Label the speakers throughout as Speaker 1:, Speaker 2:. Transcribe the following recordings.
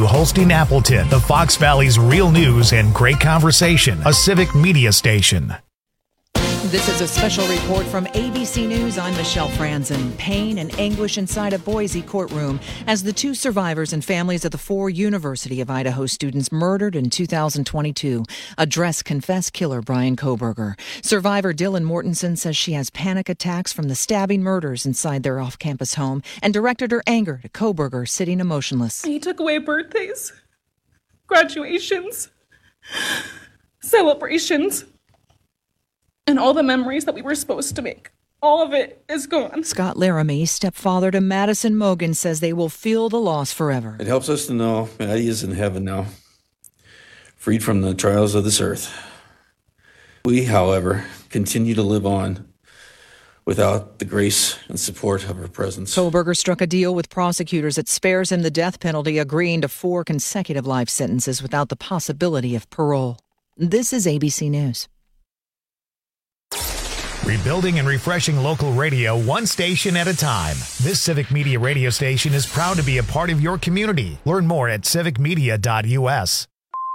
Speaker 1: to Holstein Appleton, the Fox Valley's real news and great conversation, a civic media station.
Speaker 2: This is a special report from ABC News. I'm Michelle Franzen. Pain and anguish inside a Boise courtroom as the two survivors and families of the 4 University of Idaho students murdered in 2022 address confessed killer Bryan Kohberger. Survivor Dylan Mortensen says she has panic attacks from the stabbing murders inside their off-campus home and directed her anger to Kohberger sitting emotionless.
Speaker 3: He took away birthdays, graduations, celebrations, and all the memories that we were supposed to make. All of it is gone.
Speaker 2: Scott Laramie, stepfather to Madison Mogan, says they will feel the loss forever.
Speaker 4: It helps us to know Maddie is in heaven now, freed from the trials of this earth. We, however, continue to live on without the grace and support of her presence.
Speaker 2: Kohberger struck a deal with prosecutors that spares him the death penalty, agreeing to 4 consecutive life sentences without the possibility of parole. This is ABC News.
Speaker 1: Rebuilding and refreshing local radio one station at a time. This Civic Media radio station is proud to be a part of your community. Learn more at civicmedia.us.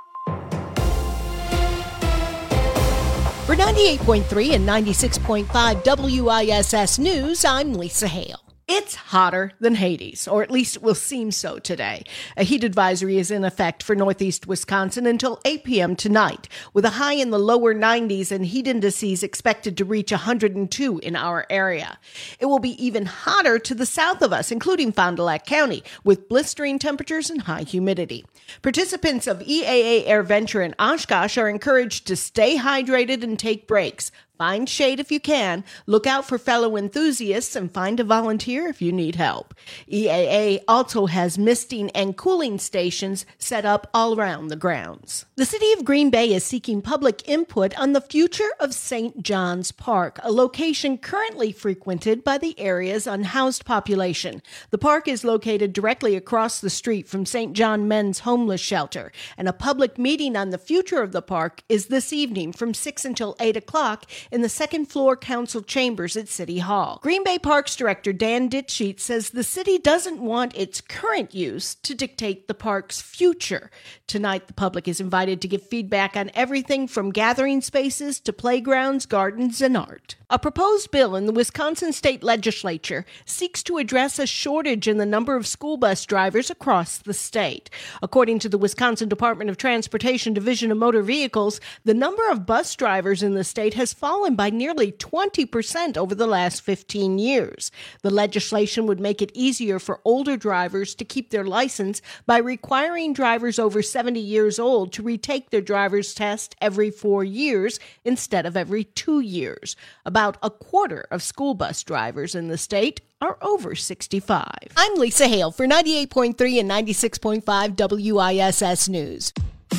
Speaker 5: For 98.3 and 96.5 WISS News, I'm Lisa Hale. It's hotter than Hades, or at least it will seem so today. A heat advisory is in effect for northeast Wisconsin until 8 p.m. tonight, with a high in the lower 90s and heat indices expected to reach 102 in our area. It will be even hotter to the south of us, including Fond du Lac County, with blistering temperatures and high humidity. Participants of EAA AirVenture in Oshkosh are encouraged to stay hydrated and take breaks. Find shade if you can, look out for fellow enthusiasts, and find a volunteer if you need help. EAA also has misting and cooling stations set up all around the grounds. The city of Green Bay is seeking public input on the future of St. John's Park, a location currently frequented by the area's unhoused population. The park is located directly across the street from St. John Men's Homeless Shelter, and a public meeting on the future of the park is this evening from 6 until 8 o'clock in the second-floor council chambers at City Hall. Green Bay Parks Director Dan Ditcheat says the city doesn't want its current use to dictate the park's future. Tonight, the public is invited to give feedback on everything from gathering spaces to playgrounds, gardens, and art. A proposed bill in the Wisconsin State Legislature seeks to address a shortage in the number of school bus drivers across the state. According to the Wisconsin Department of Transportation Division of Motor Vehicles, the number of bus drivers in the state has fallen by nearly 20% over the last 15 years. The legislation would make it easier for older drivers to keep their license by requiring drivers over 70 years old to retake their driver's test every 4 years instead of every 2 years. About a quarter of school bus drivers in the state are over 65. I'm Lisa Hale for 98.3 and 96.5 WISS News.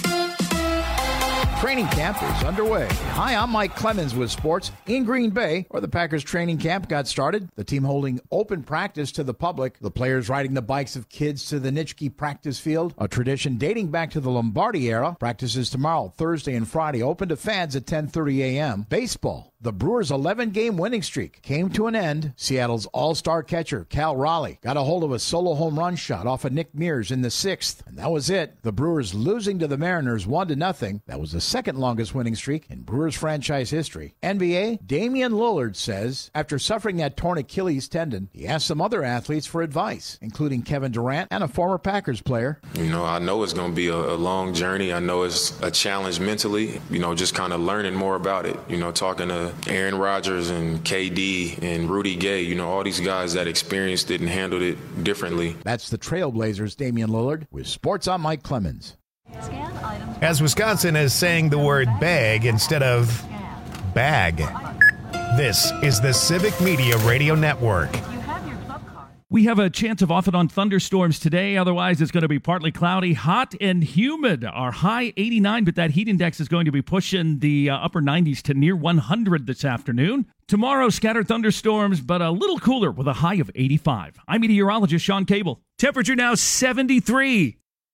Speaker 6: Training camp is underway. Hi, I'm Mike Clemens with sports. In Green Bay, where the Packers training camp got started, the team holding open practice to the public, the players riding the bikes of kids to the Nitschke practice field, a tradition dating back to the Lombardi era. Practices tomorrow, Thursday and Friday, open to fans at 10:30 a.m. Baseball. The Brewers' 11-game winning streak came to an end. Seattle's all-star catcher, Cal Raleigh, got a hold of a solo home run shot off of Nick Mears in the 6th, and that was it. The Brewers losing to the Mariners 1-0. That was the second longest winning streak in Brewers franchise history. NBA, Damian Lillard says after suffering that torn Achilles tendon, he asked some other athletes for advice, including Kevin Durant and a former Packers player.
Speaker 7: I know it's going to be a long journey. I know it's a challenge mentally, just kind of learning more about it, talking to Aaron Rodgers and KD and Rudy Gay, all these guys that experienced it and handled it differently.
Speaker 6: That's the Trailblazers' Damian Lillard with Sports. I'm Mike Clemens.
Speaker 1: As Wisconsin is saying the word bag instead of bag. This is the Civic Media Radio Network.
Speaker 8: We have a chance of off-and-on thunderstorms today. Otherwise, it's going to be partly cloudy, hot, and humid. Our high 89, but that heat index is going to be pushing the upper 90s to near 100 this afternoon. Tomorrow, scattered thunderstorms, but a little cooler with a high of 85. I'm meteorologist Sean Cable. Temperature now 73.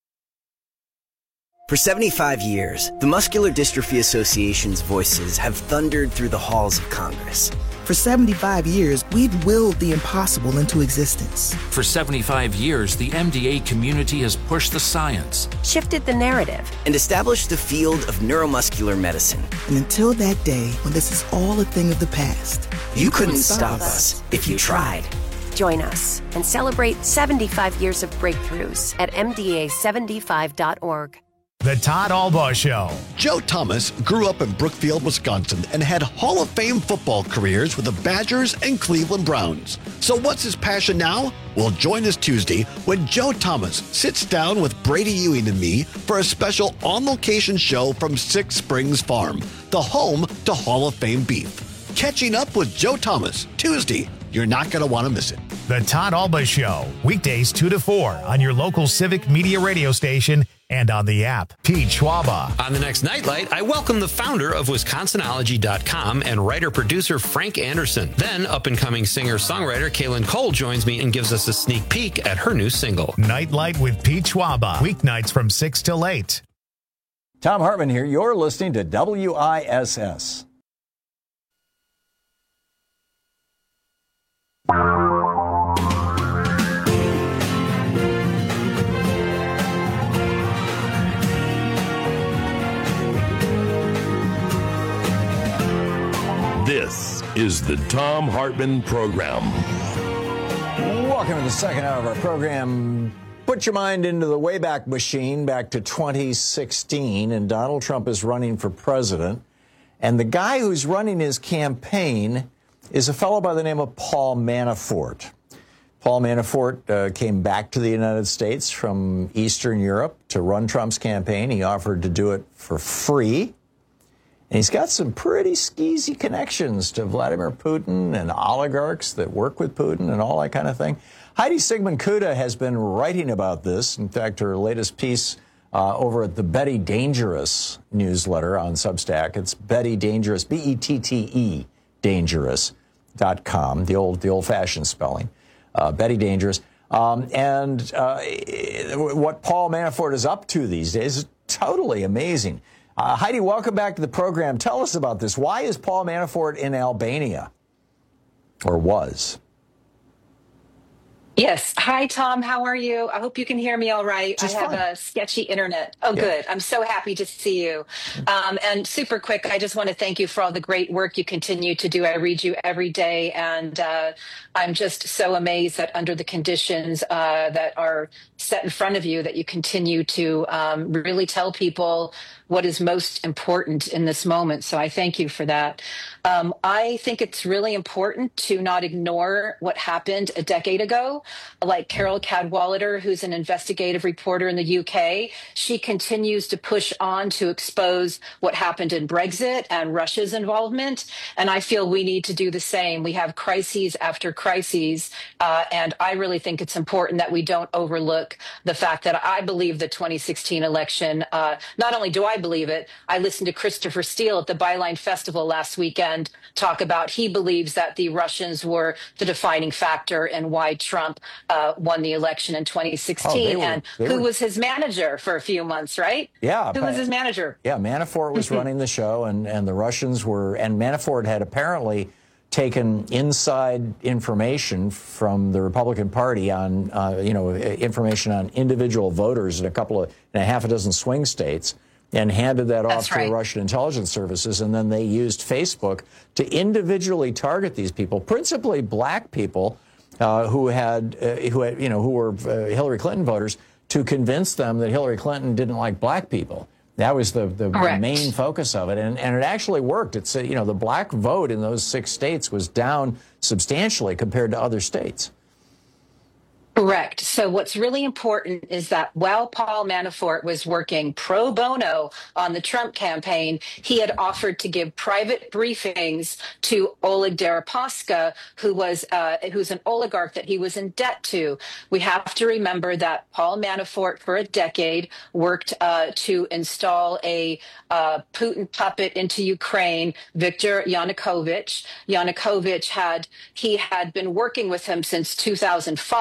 Speaker 9: For 75 years, the Muscular Dystrophy Association's voices have thundered through the halls of Congress, For 75 years, we've willed the impossible into existence.
Speaker 10: For 75 years, the MDA community has pushed the science,
Speaker 11: shifted the narrative,
Speaker 12: and established the field of neuromuscular medicine.
Speaker 9: And until that day when this is all a thing of the past,
Speaker 12: you couldn't stop us if you tried.
Speaker 11: Join us and celebrate 75 years of breakthroughs at MDA75.org.
Speaker 1: The Todd Albaugh Show.
Speaker 13: Joe Thomas grew up in Brookfield, Wisconsin, and had Hall of Fame football careers with the Badgers and Cleveland Browns. So what's his passion now? Well, join us Tuesday when Joe Thomas sits down with Brady Ewing and me for a special on-location show from Six Springs Farm, the home to Hall of Fame beef. Catching up with Joe Thomas, Tuesday. You're not going to want to miss it.
Speaker 1: The Todd Albaugh Show, weekdays 2 to 4 on your local Civic Media radio station and on the app. Pete Schwaba.
Speaker 14: On the next Nightlight, I welcome the founder of Wisconsinology.com and writer-producer Frank Anderson. Then, up-and-coming singer-songwriter Kaylin Cole joins me and gives us a sneak peek at her new single.
Speaker 1: Nightlight with Pete Schwaba, weeknights from 6 till 8.
Speaker 6: Tom Hartman here. You're listening to WISS.
Speaker 15: This is the Tom Hartman Program.
Speaker 6: Welcome to the second hour of our program. Put your mind into the Wayback Machine back to 2016, and Donald Trump is running for president. And the guy who's running his campaign is a fellow by the name of Paul Manafort. Paul Manafort came back to the United States from Eastern Europe to run Trump's campaign. He offered to do it for free. And he's got some pretty skeezy connections to Vladimir Putin and oligarchs that work with Putin and all that kind of thing. Heidi Sigmund-Kuda has been writing about this. In fact, her latest piece over at the Betty Dangerous newsletter on Substack. It's Betty Dangerous, B-E-T-T-E, dangerous.com, the old-fashioned spelling. Betty Dangerous. What Paul Manafort is up to these days is totally amazing. Heidi, welcome back to the program. Tell us about this. Why is Paul Manafort in Albania? Or was?
Speaker 16: Yes. Hi, Tom. How are you? I hope you can hear me all right. I have a sketchy internet. Oh, yeah. Good. I'm so happy to see you. And super quick, I just want to thank you for all the great work you continue to do. I read you every day, and I'm just so amazed that under the conditions that are set in front of you, that you continue to really tell people what is most important in this moment. So I thank you for that. I think it's really important to not ignore what happened a decade ago. Like Carol Cadwalader, who's an investigative reporter in the UK, she continues to push on to expose what happened in Brexit and Russia's involvement. And I feel we need to do the same. We have crises after crises. And I really think it's important that we don't overlook the fact that I believe the 2016 election, not only do I believe it, I listened to Christopher Steele at the Byline Festival last weekend talk about he believes that the Russians were the defining factor in why Trump won the election in 2016. Who was his manager for a few months, right?
Speaker 6: Yeah.
Speaker 16: Who was his manager?
Speaker 6: Yeah, Manafort was running the show, and the Russians were, and Manafort had apparently taken inside information from the Republican Party on, information on individual voters in a half a dozen swing states, and handed that off to the Russian intelligence services. And then they used Facebook to individually target these people, principally black people who were Hillary Clinton voters, to convince them that Hillary Clinton didn't like black people. That was the main focus of it. And it actually worked. It's, the black vote in those 6 states was down substantially compared to other states.
Speaker 16: Correct. So what's really important is that while Paul Manafort was working pro bono on the Trump campaign, he had offered to give private briefings to Oleg Deripaska, who's an oligarch that he was in debt to. We have to remember that Paul Manafort, for a decade, worked to install a Putin puppet into Ukraine, Viktor Yanukovych. Yanukovych had been working with him since 2005.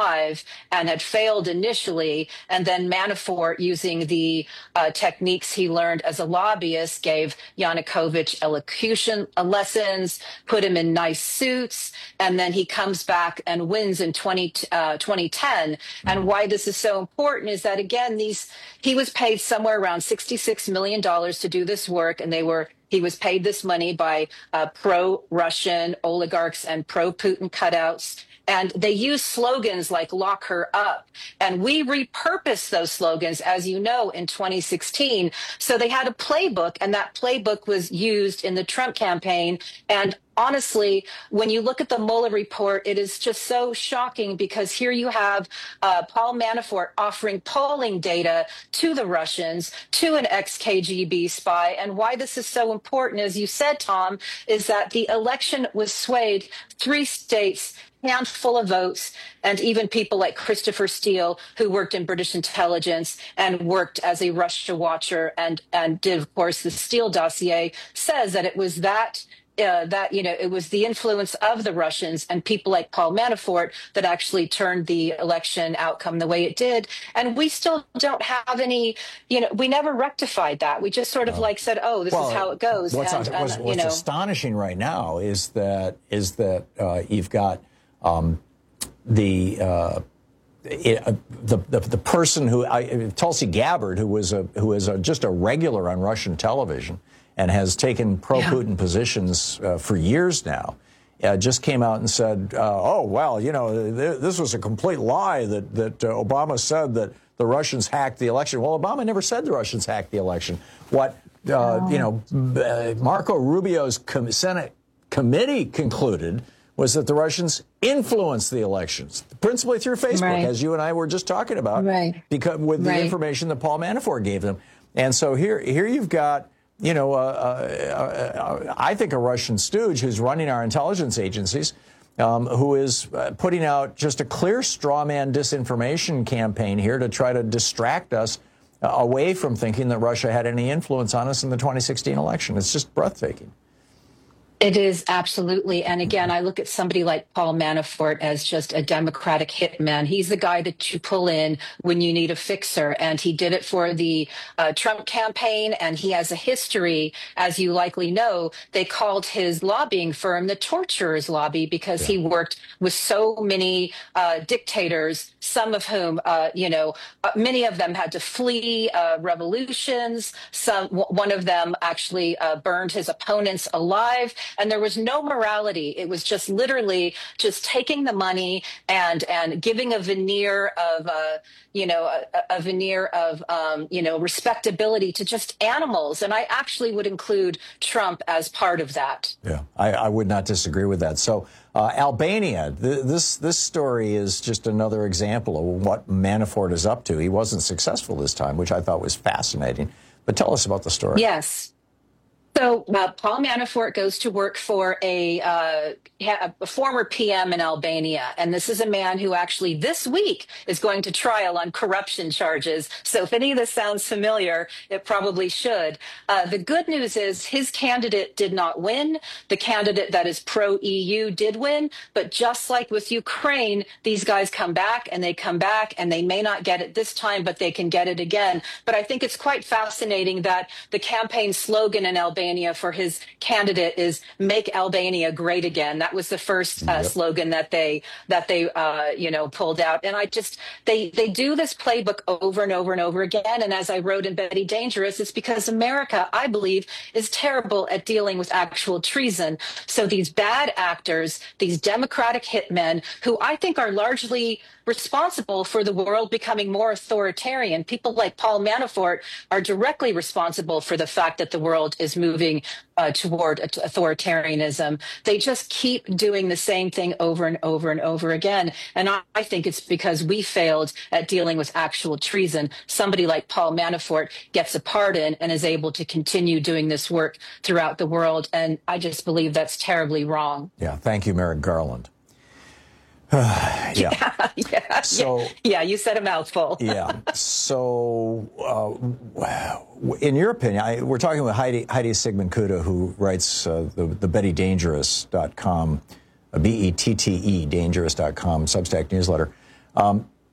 Speaker 16: and had failed initially. And then Manafort, using the techniques he learned as a lobbyist, gave Yanukovych elocution lessons, put him in nice suits, and then he comes back and wins in 2010. And why this is so important is that, again, he was paid somewhere around $66 million to do this work, and he was paid this money by pro-Russian oligarchs and pro-Putin cutouts. And they use slogans like "lock her up." And we repurposed those slogans, as you know, in 2016. So they had a playbook, and that playbook was used in the Trump campaign. And honestly, when you look at the Mueller report, it is just so shocking, because here you have Paul Manafort offering polling data to the Russians, to an ex-KGB spy. And why this is so important, as you said, Tom, is that the election was swayed 3 states, handful of votes, and even people like Christopher Steele, who worked in British intelligence and worked as a Russia watcher and did, of course, the Steele dossier, says that it was it was the influence of the Russians and people like Paul Manafort that actually turned the election outcome the way it did. And we still don't have any, we never rectified that. We just sort of said, oh, this is how it goes.
Speaker 17: What's astonishing right now is that you've got the person who Tulsi Gabbard, who is just a regular on Russian television and has taken pro-Putin positions for years now, just came out and said, this was a complete lie that Obama said that the Russians hacked the election. Well, Obama never said the Russians hacked the election. What Marco Rubio's Senate committee concluded was that the Russians influenced the elections, principally through Facebook, as you and I were just talking about, because with the information that Paul Manafort gave them. And so here you've got, I think a Russian stooge who's running our intelligence agencies, who is putting out just a clear straw man disinformation campaign here to try to distract us away from thinking that Russia had any influence on us in the 2016 election. It's just breathtaking.
Speaker 16: It is, absolutely. And again, I look at somebody like Paul Manafort as just a Democratic hitman. He's the guy that you pull in when you need a fixer. And he did it for the Trump campaign. And he has a history, as you likely know. They called his lobbying firm the Torturer's Lobby, because he worked with so many dictators, some of whom, many of them had to flee revolutions. One of them actually burned his opponents alive. And there was no morality. It was just literally just taking the money and giving a veneer of, respectability to just animals. And I actually would include Trump as part of that.
Speaker 17: Yeah, I would not disagree with that. So Albania, this story is just another example of what Manafort is up to. He wasn't successful this time, which I thought was fascinating. But tell us about the story.
Speaker 16: Yes. So Paul Manafort goes to work for a former PM in Albania. And this is a man who actually this week is going to trial on corruption charges. So if any of this sounds familiar, it probably should. The good news is his candidate did not win. The candidate that is pro-EU did win. But just like with Ukraine, these guys come back and they may not get it this time, but they can get it again. But I think it's quite fascinating that the campaign slogan in Albania for his candidate is "Make Albania Great Again." That was the first slogan that they pulled out. And they do this playbook over and over and over again. And as I wrote in Betty Dangerous, it's because America, I believe, is terrible at dealing with actual treason. So these bad actors, these Democratic hitmen, who I think are largely responsible for the world becoming more authoritarian. People like Paul Manafort are directly responsible for the fact that the world is moving toward authoritarianism. They just keep doing the same thing over and over and over again. And I think it's because we failed at dealing with actual treason. Somebody like Paul Manafort gets a pardon and is able to continue doing this work throughout the world. And I just believe that's terribly wrong.
Speaker 17: Yeah. Thank you, Merrick Garland.
Speaker 16: So you said a mouthful.
Speaker 17: So, in your opinion, we're talking with Heidi Sigmund-Kuda, who writes the BettyDangerous.com, BETTE, dangerous.com Substack newsletter.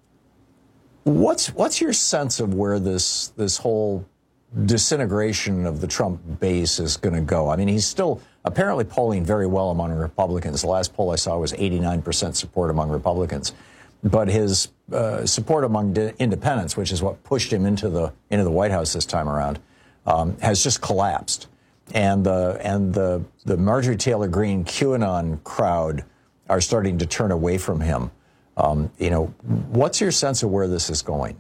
Speaker 17: What's your sense of where this whole disintegration of the Trump base is going to go? I mean, he's still apparently polling very well among Republicans. The last poll I saw was 89% support among Republicans. But his support among independents, which is what pushed him into the White House this time around, has just collapsed. And the Marjorie Taylor Greene QAnon crowd are starting to turn away from him. What's your sense of where this is going?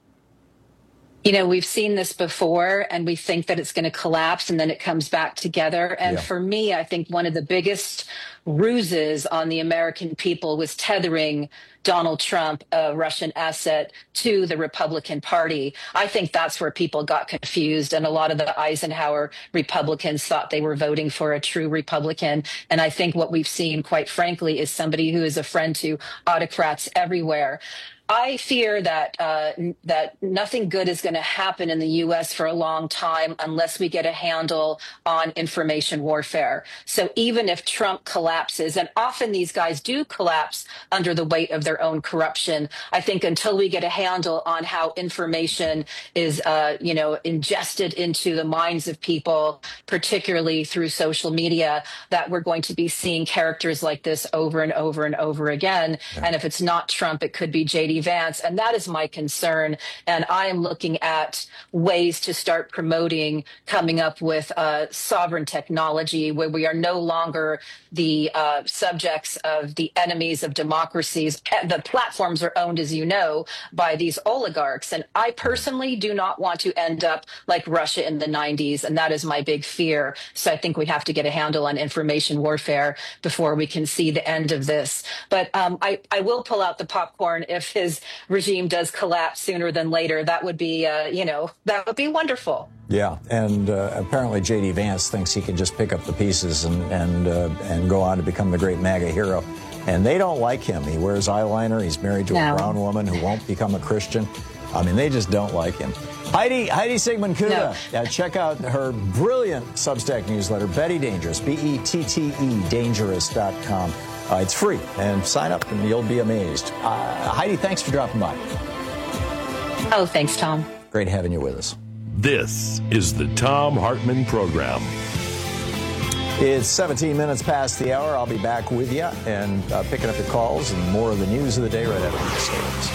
Speaker 16: We've seen this before, and we think that it's going to collapse, and then it comes back together. And for me, I think one of the biggest ruses on the American people was tethering Donald Trump, a Russian asset, to the Republican Party. I think that's where people got confused, and a lot of the Eisenhower Republicans thought they were voting for a true Republican. And I think what we've seen, quite frankly, is somebody who is a friend to autocrats everywhere. I fear that that nothing good is going to happen in the U.S. for a long time unless we get a handle on information warfare. So even if Trump collapses, and often these guys do collapse under the weight of their own corruption, I think until we get a handle on how information is, ingested into the minds of people, particularly through social media, that we're going to be seeing characters like this over and over and over again. Yeah. And if it's not Trump, it could be J.D. Vance, and that is my concern. And I am looking at ways to start promoting coming up with sovereign technology where we are no longer the subjects of the enemies of democracies. The platforms are owned, as you know, by these oligarchs. And I personally do not want to end up like Russia in the 90s. And that is my big fear. So I think we have to get a handle on information warfare before we can see the end of this. But I will pull out the popcorn if his regime does collapse sooner than later. That would be, that would be wonderful.
Speaker 17: Yeah, and apparently J.D. Vance thinks he can just pick up the pieces and go on to become the great MAGA hero. And they don't like him. He wears eyeliner. He's married to a brown woman who won't become a Christian. I mean, they just don't like him. Heidi Sigmund-Kuda. No. Check out her brilliant Substack newsletter, Betty Dangerous, BETTE, dangerous.com. It's free, and sign up, and you'll be amazed. Heidi, thanks for dropping by.
Speaker 16: Oh, thanks, Tom.
Speaker 17: Great having you with us.
Speaker 15: This is the Thom Hartmann Program.
Speaker 17: It's 17 minutes past the hour. I'll be back with you and picking up your calls and more of the news of the day right after these statements.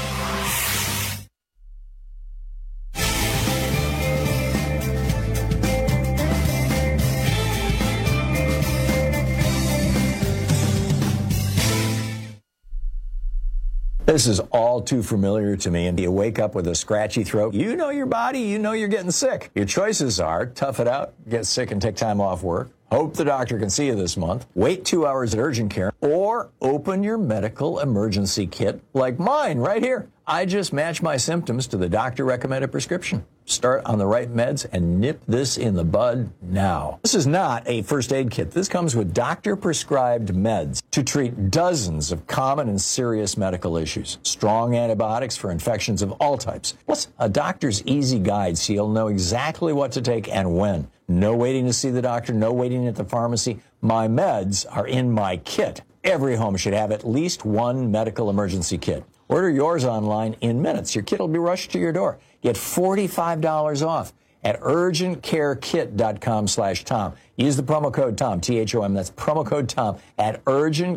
Speaker 17: This is all too familiar to me, and you wake up with a scratchy throat. You know your body, you know you're getting sick. Your choices are tough it out, get sick and take time off work, hope the doctor can see you this month, wait 2 hours at urgent care, or open your medical emergency kit like mine right here. I just match my symptoms to the doctor-recommended prescription. Start on the right meds and nip this in the bud now. This is not a first aid kit. This comes with doctor-prescribed meds to treat dozens of common and serious medical issues. Strong antibiotics for infections of all types. Plus, a doctor's easy guide so you'll know exactly what to take and when. No waiting to see the doctor, no waiting at the pharmacy. My meds are in my kit. Every home should have at least one medical emergency kit. Order yours online in minutes. Your kit will be rushed to your door. Get $45 off at urgentcarekit.com/Tom. Use the promo code Tom, THOM. That's promo code Tom at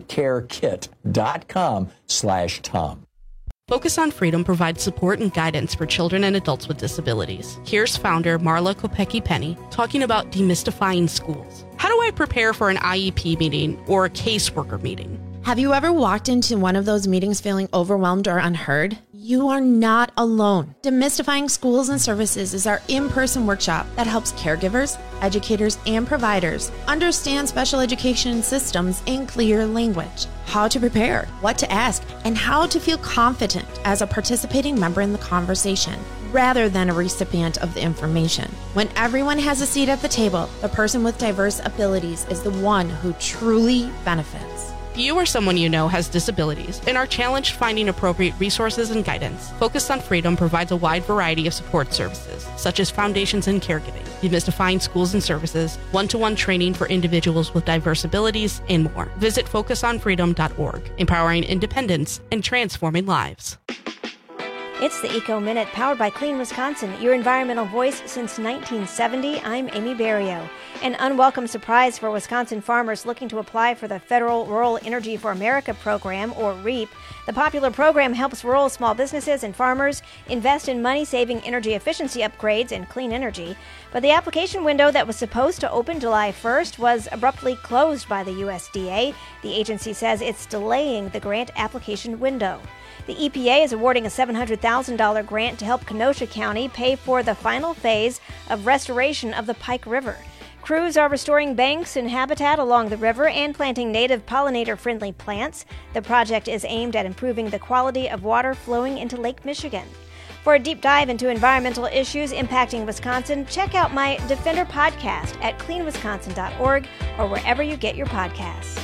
Speaker 17: urgentcarekit.com/Tom.
Speaker 18: Focus on Freedom provides support and guidance for children and adults with disabilities. Here's founder Marla Kopecki-Penny talking about demystifying schools. How do I prepare for an IEP meeting or a caseworker meeting?
Speaker 19: Have you ever walked into one of those meetings feeling overwhelmed or unheard? You are not alone. Demystifying Schools and Services is our in-person workshop that helps caregivers, educators, and providers understand special education systems in clear language, how to prepare, what to ask, and how to feel confident as a participating member in the conversation, rather than a recipient of the information. When everyone has a seat at the table, the person with diverse abilities is the one who truly benefits.
Speaker 18: If you or someone you know has disabilities and are challenged finding appropriate resources and guidance, Focus on Freedom provides a wide variety of support services, such as foundations and caregiving, demystifying schools and services, one-to-one training for individuals with diverse abilities, and more. Visit focusonfreedom.org, empowering independence and transforming lives.
Speaker 20: It's the Eco Minute, powered by Clean Wisconsin, your environmental voice since 1970. I'm Amy Barrio. An unwelcome surprise for Wisconsin farmers looking to apply for the Federal Rural Energy for America program, or REAP. The popular program helps rural small businesses and farmers invest in money-saving energy efficiency upgrades and clean energy. But the application window that was supposed to open July 1st was abruptly closed by the USDA. The agency says it's delaying the grant application window. The EPA is awarding a $700,000 grant to help Kenosha County pay for the final phase of restoration of the Pike River. Crews are restoring banks and habitat along the river and planting native pollinator-friendly plants. The project is aimed at improving the quality of water flowing into Lake Michigan. For a deep dive into environmental issues impacting Wisconsin, check out my Defender podcast at cleanwisconsin.org or wherever you get your podcasts.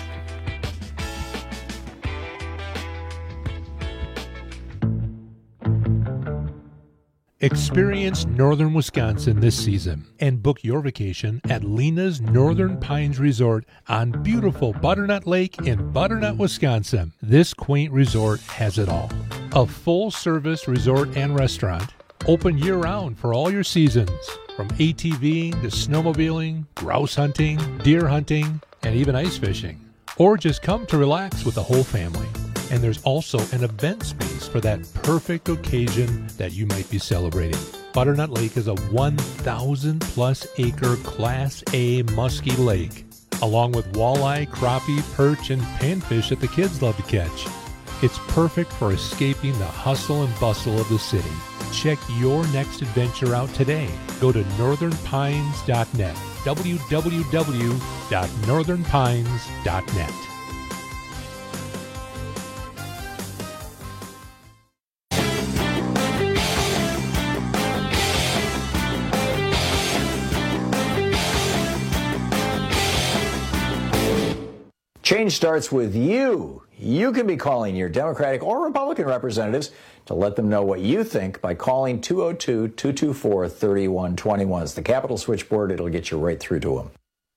Speaker 21: Experience northern Wisconsin this season and book your vacation at Lena's Northern Pines Resort on beautiful Butternut Lake in Butternut, Wisconsin. This quaint resort has it all. A full-service resort and restaurant, open year-round for all your seasons, from ATVing to snowmobiling, grouse hunting, deer hunting, and even ice fishing. Or just come to relax with the whole family. And there's also an event space for that perfect occasion that you might be celebrating. Butternut Lake is a 1,000-plus acre Class A musky lake, along with walleye, crappie, perch, and panfish that the kids love to catch. It's perfect for escaping the hustle and bustle of the city. Check your next adventure out today. Go to northernpines.net, www.northernpines.net.
Speaker 17: Change starts with you. You can be calling your Democratic or Republican representatives to let them know what you think by calling 202-224-3121. It's the Capitol switchboard. It'll get you right through to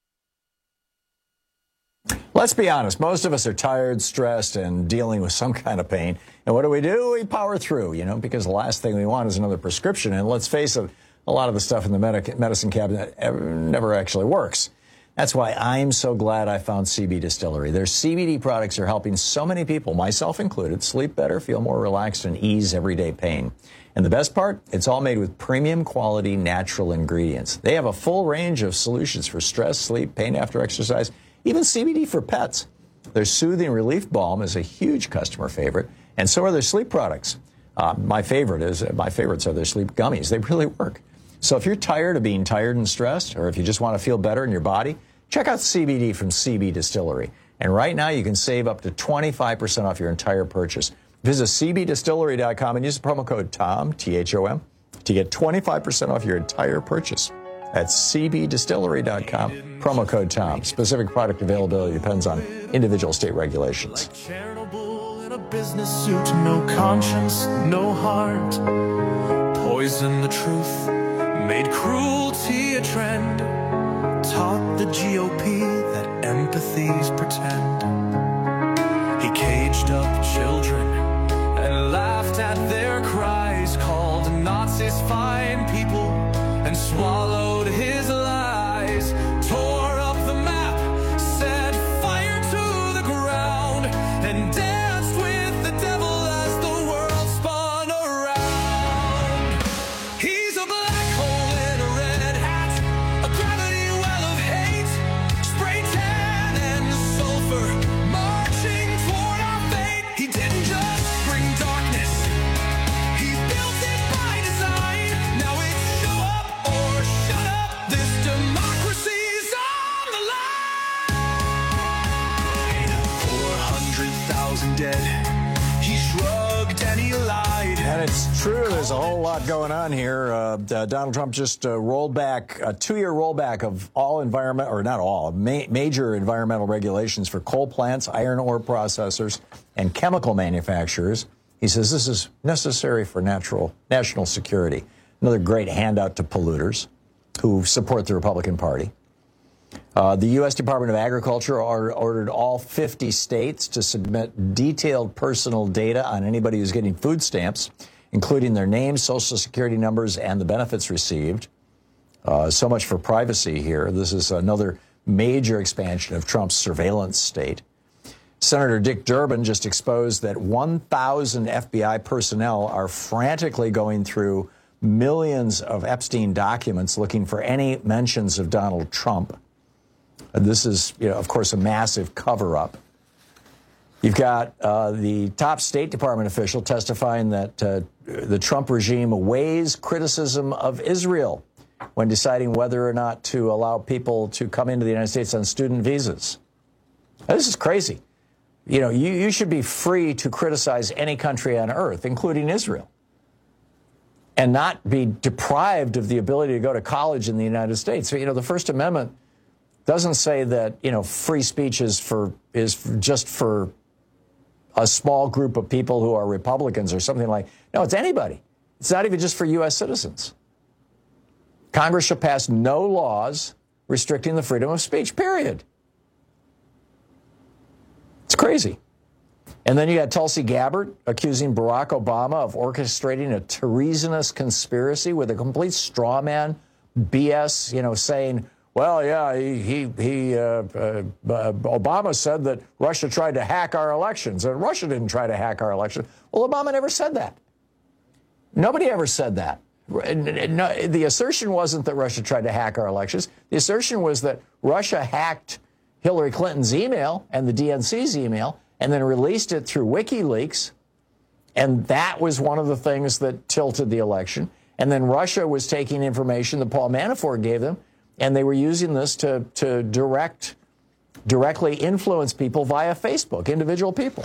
Speaker 17: them. Let's be honest. Most of us are tired, stressed, and dealing with some kind of pain. And what do? We power through, because the last thing we want is another prescription. And let's face it, a lot of the stuff in the medicine cabinet never actually works. That's why I'm so glad I found CB Distillery. Their CBD products are helping so many people, myself included, sleep better, feel more relaxed, and ease everyday pain. And the best part? It's all made with premium quality natural ingredients. They have a full range of solutions for stress, sleep, pain after exercise, even CBD for pets. Their Soothing Relief Balm is a huge customer favorite, and so are their sleep products. My favorites are their sleep gummies. They really work. So if you're tired of being tired and stressed, or if you just want to feel better in your body, check out CBD from CB Distillery. And right now you can save up to 25% off your entire purchase. Visit cbdistillery.com and use the promo code TOM, T-H-O-M, to get 25% off your entire purchase. That's cbdistillery.com, promo code TOM. Specific product availability depends on individual state regulations.
Speaker 22: Like Chernobyl in a business suit, no conscience, no heart. Poison the truth, made cruelty a trend. Taught the GOP that empathy's pretend. He caged up children and laughed at their cries, called Nazis fine people and swallowed his lies. Tore up the map, set fire to the ground, and danced with the devil as the world spun around. He's a black hole in a red hat, a gravity well of hate, spray tan and sulfur, marching toward our fate. He didn't just bring darkness, he built it by design. Now it's show up or shut up, this democracy's on the line. 400,000 dead, he shrugged and he lied.
Speaker 17: And it's true, there's a whole lot going on here. Donald Trump just rolled back a 2-year rollback of all environment, or not all, major environmental regulations for coal plants, iron ore processors, and chemical manufacturers. He says this is necessary for national security. Another great handout to polluters who support the Republican Party. The U.S. Department of Agriculture ordered all 50 states to submit detailed personal data on anybody who's getting food stamps. including their names, social security numbers, and the benefits received. So much for privacy here. This is another major expansion of Trump's surveillance state. Senator Dick Durbin just exposed that 1,000 FBI personnel are frantically going through millions of Epstein documents looking for any mentions of Donald Trump. This is, of course, a massive cover-up. You've got the top State Department official testifying that the Trump regime weighs criticism of Israel when deciding whether or not to allow people to come into the United States on student visas. Now, this is crazy. You should be free to criticize any country on earth, including Israel, and not be deprived of the ability to go to college in the United States. So, the First Amendment doesn't say that, free speech is just for a small group of people who are Republicans or something like. No, it's anybody. It's not even just for U.S. citizens. Congress shall pass no laws restricting the freedom of speech, period. It's crazy. And then you got Tulsi Gabbard accusing Barack Obama of orchestrating a treasonous conspiracy with a complete straw man BS, saying, well, yeah, Obama said that Russia tried to hack our elections, and Russia didn't try to hack our elections. Well, Obama never said that. Nobody ever said that. No, the assertion wasn't that Russia tried to hack our elections. The assertion was that Russia hacked Hillary Clinton's email and the DNC's email and then released it through WikiLeaks. And that was one of the things that tilted the election. And then Russia was taking information that Paul Manafort gave them, and they were using this to directly influence people via Facebook, individual people.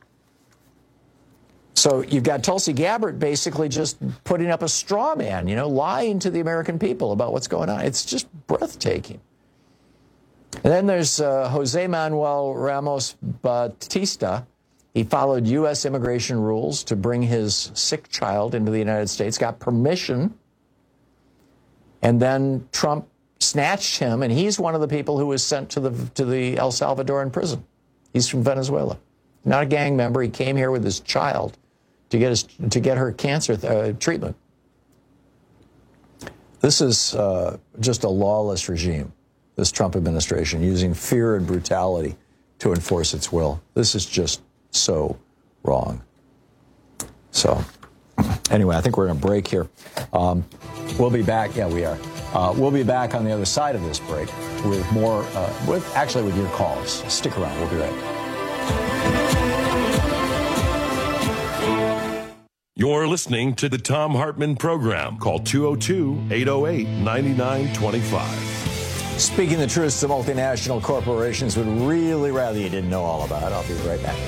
Speaker 17: So you've got Tulsi Gabbard basically just putting up a straw man, lying to the American people about what's going on. It's just breathtaking. And then there's Jose Manuel Ramos Batista. He followed U.S. immigration rules to bring his sick child into the United States, got permission, and then Trump snatched him, and he's one of the people who was sent to the El Salvadoran prison. He's from Venezuela. Not a gang member. He came here with his child to get her cancer treatment. This is just a lawless regime, this Trump administration, using fear and brutality to enforce its will. This is just so wrong. So anyway, I think we're going to break here. We'll be back. Yeah, we are. We'll be back on the other side of this break with more, with your calls. Stick around. We'll be right back.
Speaker 15: You're listening to the Thom Hartmann Program. Call 202-808-9925.
Speaker 17: Speaking the truth, the multinational corporations would really rather you didn't know all about. I'll be right back.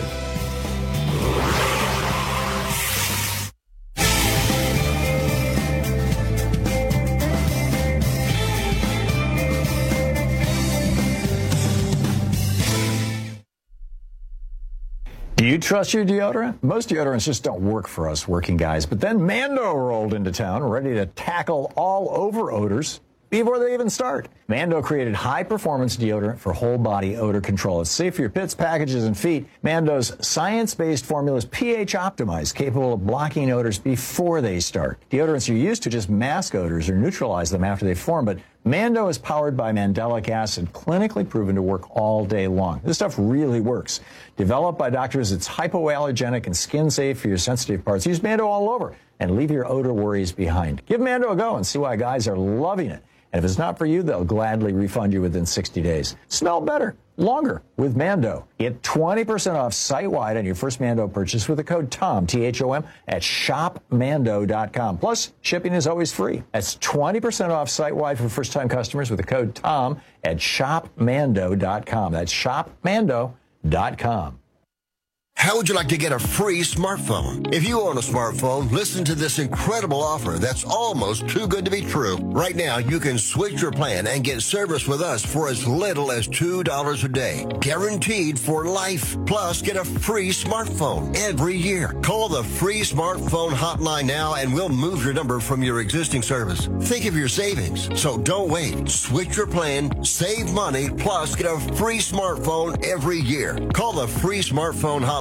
Speaker 17: Do you trust your deodorant? Most deodorants just don't work for us working guys. But then Mando rolled into town, ready to tackle all over odors before they even start. Mando created high-performance deodorant for whole-body odor control. It's safe for your pits, packages, and feet. Mando's science-based formula is pH-optimized, capable of blocking odors before they start. Deodorants you're used to just mask odors or neutralize them after they form, but Mando is powered by mandelic acid, clinically proven to work all day long. This stuff really works. Developed by doctors, it's hypoallergenic and skin-safe for your sensitive parts. Use Mando all over and leave your odor worries behind. Give Mando a go and see why guys are loving it. And if it's not for you, they'll gladly refund you within 60 days. Smell better, longer with Mando. Get 20% off site-wide on your first Mando purchase with the code THOM, T-H-O-M, at shopmando.com. Plus, shipping is always free. That's 20% off site-wide for first-time customers with the code THOM at shopmando.com. That's shopmando.com.
Speaker 3: How would you like to get a free smartphone? If you own a smartphone, listen to this incredible offer that's almost too good to be true. Right now, you can switch your plan and get service with us for as little as $2 a day. Guaranteed for life. Plus, get a free smartphone every year. Call the free smartphone hotline now and we'll move your number from your existing service. Think of your savings. So don't wait. Switch your plan, save money, plus get a free smartphone every year. Call the free smartphone hotline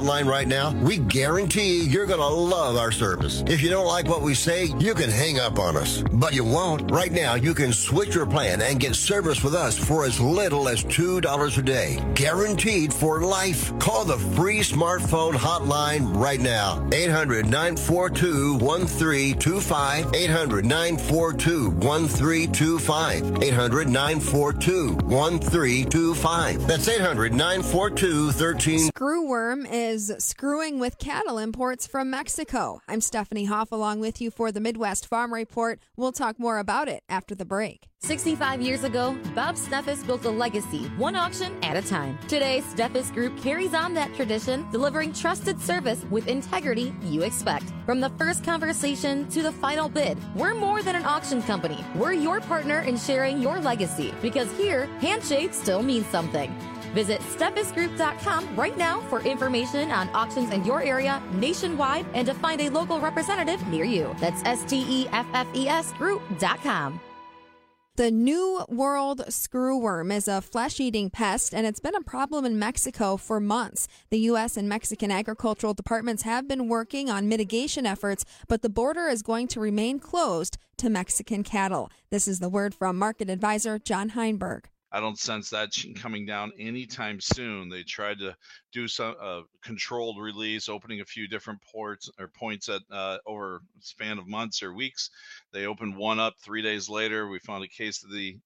Speaker 3: hotline right now, we guarantee you're going to love our service. If you don't like what we say, you can hang up on us. But you won't. Right now, you can switch your plan and get service with us for as little as $2 a day. Guaranteed for life. Call the free smartphone hotline right now. 800-942-1325. 800-942-1325. 800-942-1325. That's 800-942-13.
Speaker 2: Screwworm is screwing with cattle imports from Mexico. I'm Stephanie Hoff along with you for the Midwest Farm Report. We'll talk more about it after the break.
Speaker 4: 65 years ago, Bob Steffes built a legacy, one auction at a time. Today, Steffes Group carries on that tradition, delivering trusted service with integrity you expect. From the first conversation to the final bid, we're more than an auction company. We're your partner in sharing your legacy, because here, handshakes still mean something. Visit SteffesGroup.com right now for information on auctions in your area nationwide and to find a local representative near you. That's STEFFES Group.com.
Speaker 2: The New World screwworm is a flesh-eating pest, and it's been a problem in Mexico for months. The U.S. and Mexican agricultural departments have been working on mitigation efforts, but the border is going to remain closed to Mexican cattle. This is the word from market advisor John Heinberg.
Speaker 23: I don't sense that coming down anytime soon. They tried to do some controlled release, opening a few different ports or points at over a span of months or weeks. They opened one up 3 days later. We found a case of the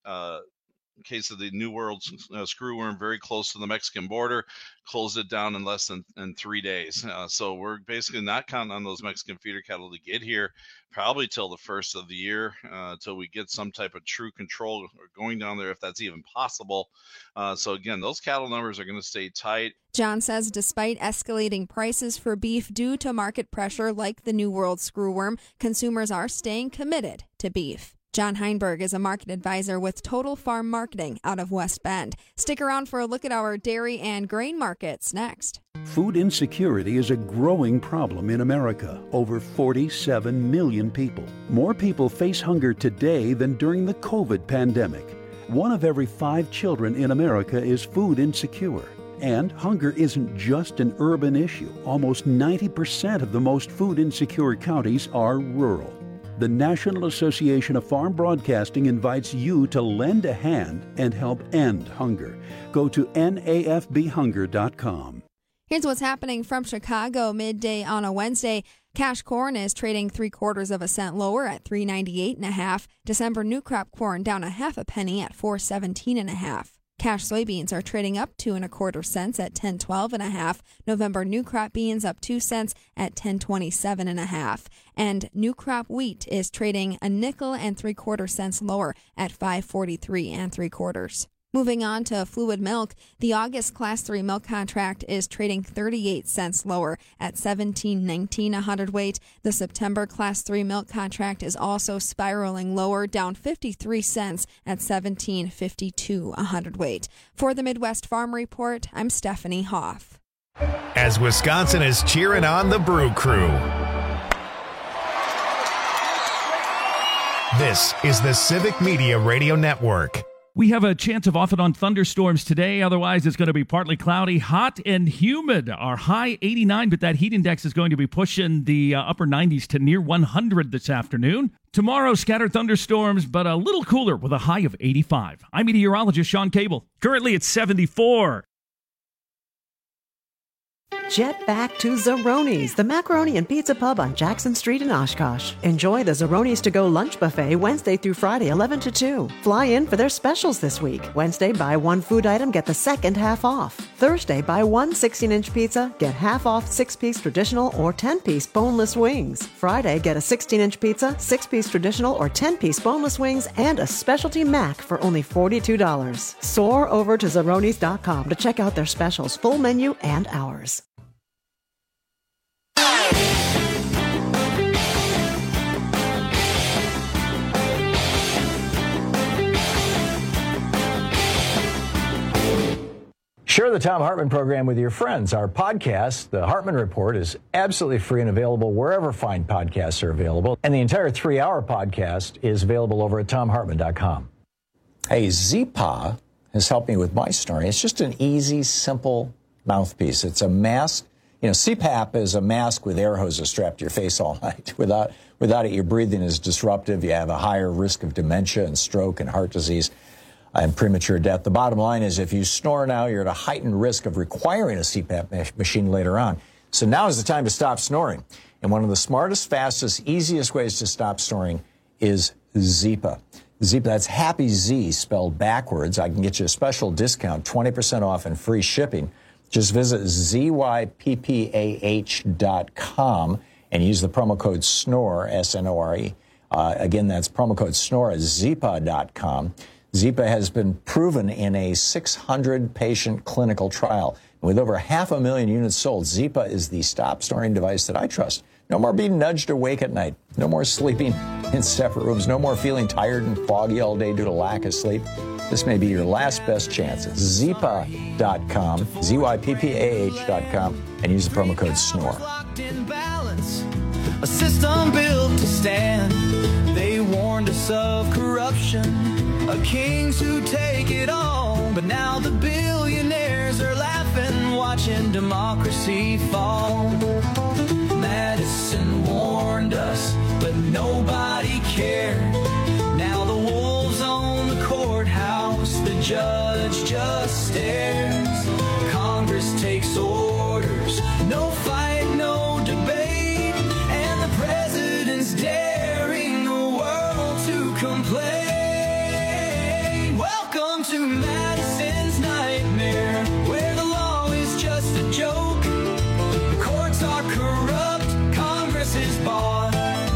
Speaker 23: New World screwworm very close to the Mexican border, closed it down in less than 3 days. So we're basically not counting on those Mexican feeder cattle to get here probably till the first of the year, till we get some type of true control going down there, if that's even possible. So again, those cattle numbers are going to stay tight.
Speaker 2: John says despite escalating prices for beef due to market pressure like the New World screwworm, consumers are staying committed to beef. John Heinberg is a market advisor with Total Farm Marketing out of West Bend. Stick around for a look at our dairy and grain markets next.
Speaker 24: Food insecurity is a growing problem in America. Over 47 million people. More people face hunger today than during the COVID pandemic. 1 of every 5 children in America is food insecure. And hunger isn't just an urban issue. Almost 90% of the most food insecure counties are rural. The National Association of Farm Broadcasting invites you to lend a hand and help end hunger. Go to nafbhunger.com.
Speaker 2: Here's what's happening from Chicago midday on a Wednesday. Cash corn is trading 3/4 cent lower at $3.98.5. December new crop corn down 0.5 penny at $4.17.5. Cash soybeans are trading up 2 1/4 cents at $10.12.5. November new crop beans up 2 cents at $10.27.5. And new crop wheat is trading a nickel and 3/4 cents lower at $5.43 3/4. Moving on to fluid milk, the August Class 3 milk contract is trading 38 cents lower at $17.19 a hundredweight. The September Class 3 milk contract is also spiraling lower, down 53 cents at $17.52 a hundredweight. For the Midwest Farm Report, I'm Stephanie Hoff.
Speaker 1: As Wisconsin is cheering on the Brew Crew. This is the Civic Media Radio Network.
Speaker 8: We have a chance of off and on thunderstorms today. Otherwise, it's going to be partly cloudy, hot and humid. Our high 89, but that heat index is going to be pushing the upper 90s to near 100 this afternoon. Tomorrow, scattered thunderstorms, but a little cooler with a high of 85. I'm meteorologist Sean Cable. Currently, it's 74.
Speaker 25: Jet back to Zeroni's, the macaroni and pizza pub on Jackson Street in Oshkosh. Enjoy the Zeroni's to-go lunch buffet Wednesday through Friday, 11 to 2. Fly in for their specials this week. Wednesday, buy 1 food item, get the second half off. Thursday, buy 1 16-inch pizza, get half off 6-piece traditional or 10-piece boneless wings. Friday, get a 16-inch pizza, 6-piece traditional or 10-piece boneless wings, and a specialty mac for only $42. Soar over to Zeronis.com to check out their specials, full menu, and hours.
Speaker 17: Share the Thom Hartmann program with your friends. Our podcast, The Hartmann Report, is absolutely free and available wherever fine podcasts are available. And the entire 3-hour podcast is available over at ThomHartmann.com. Hey, Zipa has helped me with my snoring. It's just an easy, simple mouthpiece. It's a mask CPAP is a mask with air hoses strapped to your face all night. Without it, your breathing is disruptive. You have a higher risk of dementia and stroke and heart disease and premature death. The bottom line is if you snore now, you're at a heightened risk of requiring a CPAP machine later on. So now is the time to stop snoring. And one of the smartest, fastest, easiest ways to stop snoring is Zyppah. Zyppah, that's Happy Z spelled backwards. I can get you a special discount, 20% off and free shipping. Just visit zyppah.com and use the promo code SNORE, S-N-O-R-E. Again, that's promo code SNORE at zyppah.com. Zyppah has been proven in a 600-patient clinical trial. With over 500,000 units sold, Zyppah is the stop snoring device that I trust. No more being nudged awake at night. No more sleeping in separate rooms. No more feeling tired and foggy all day due to lack of sleep. This may be your last best chance. It's Zyppah.com, Zyppah.com, and use the promo code SNORE.
Speaker 22: A system built to stand. They warned us of corruption, of kings who take it all. But now the billionaires are laughing, watching democracy fall. Madison warned us, but nobody cared. Now the wolves own the courthouse, the judge just stares. Congress takes orders, no fight, no debate, and the president's daring the world to complain. Welcome to Madison's nightmare, where the law is just a joke. The courts are corrupt, Congress is bought,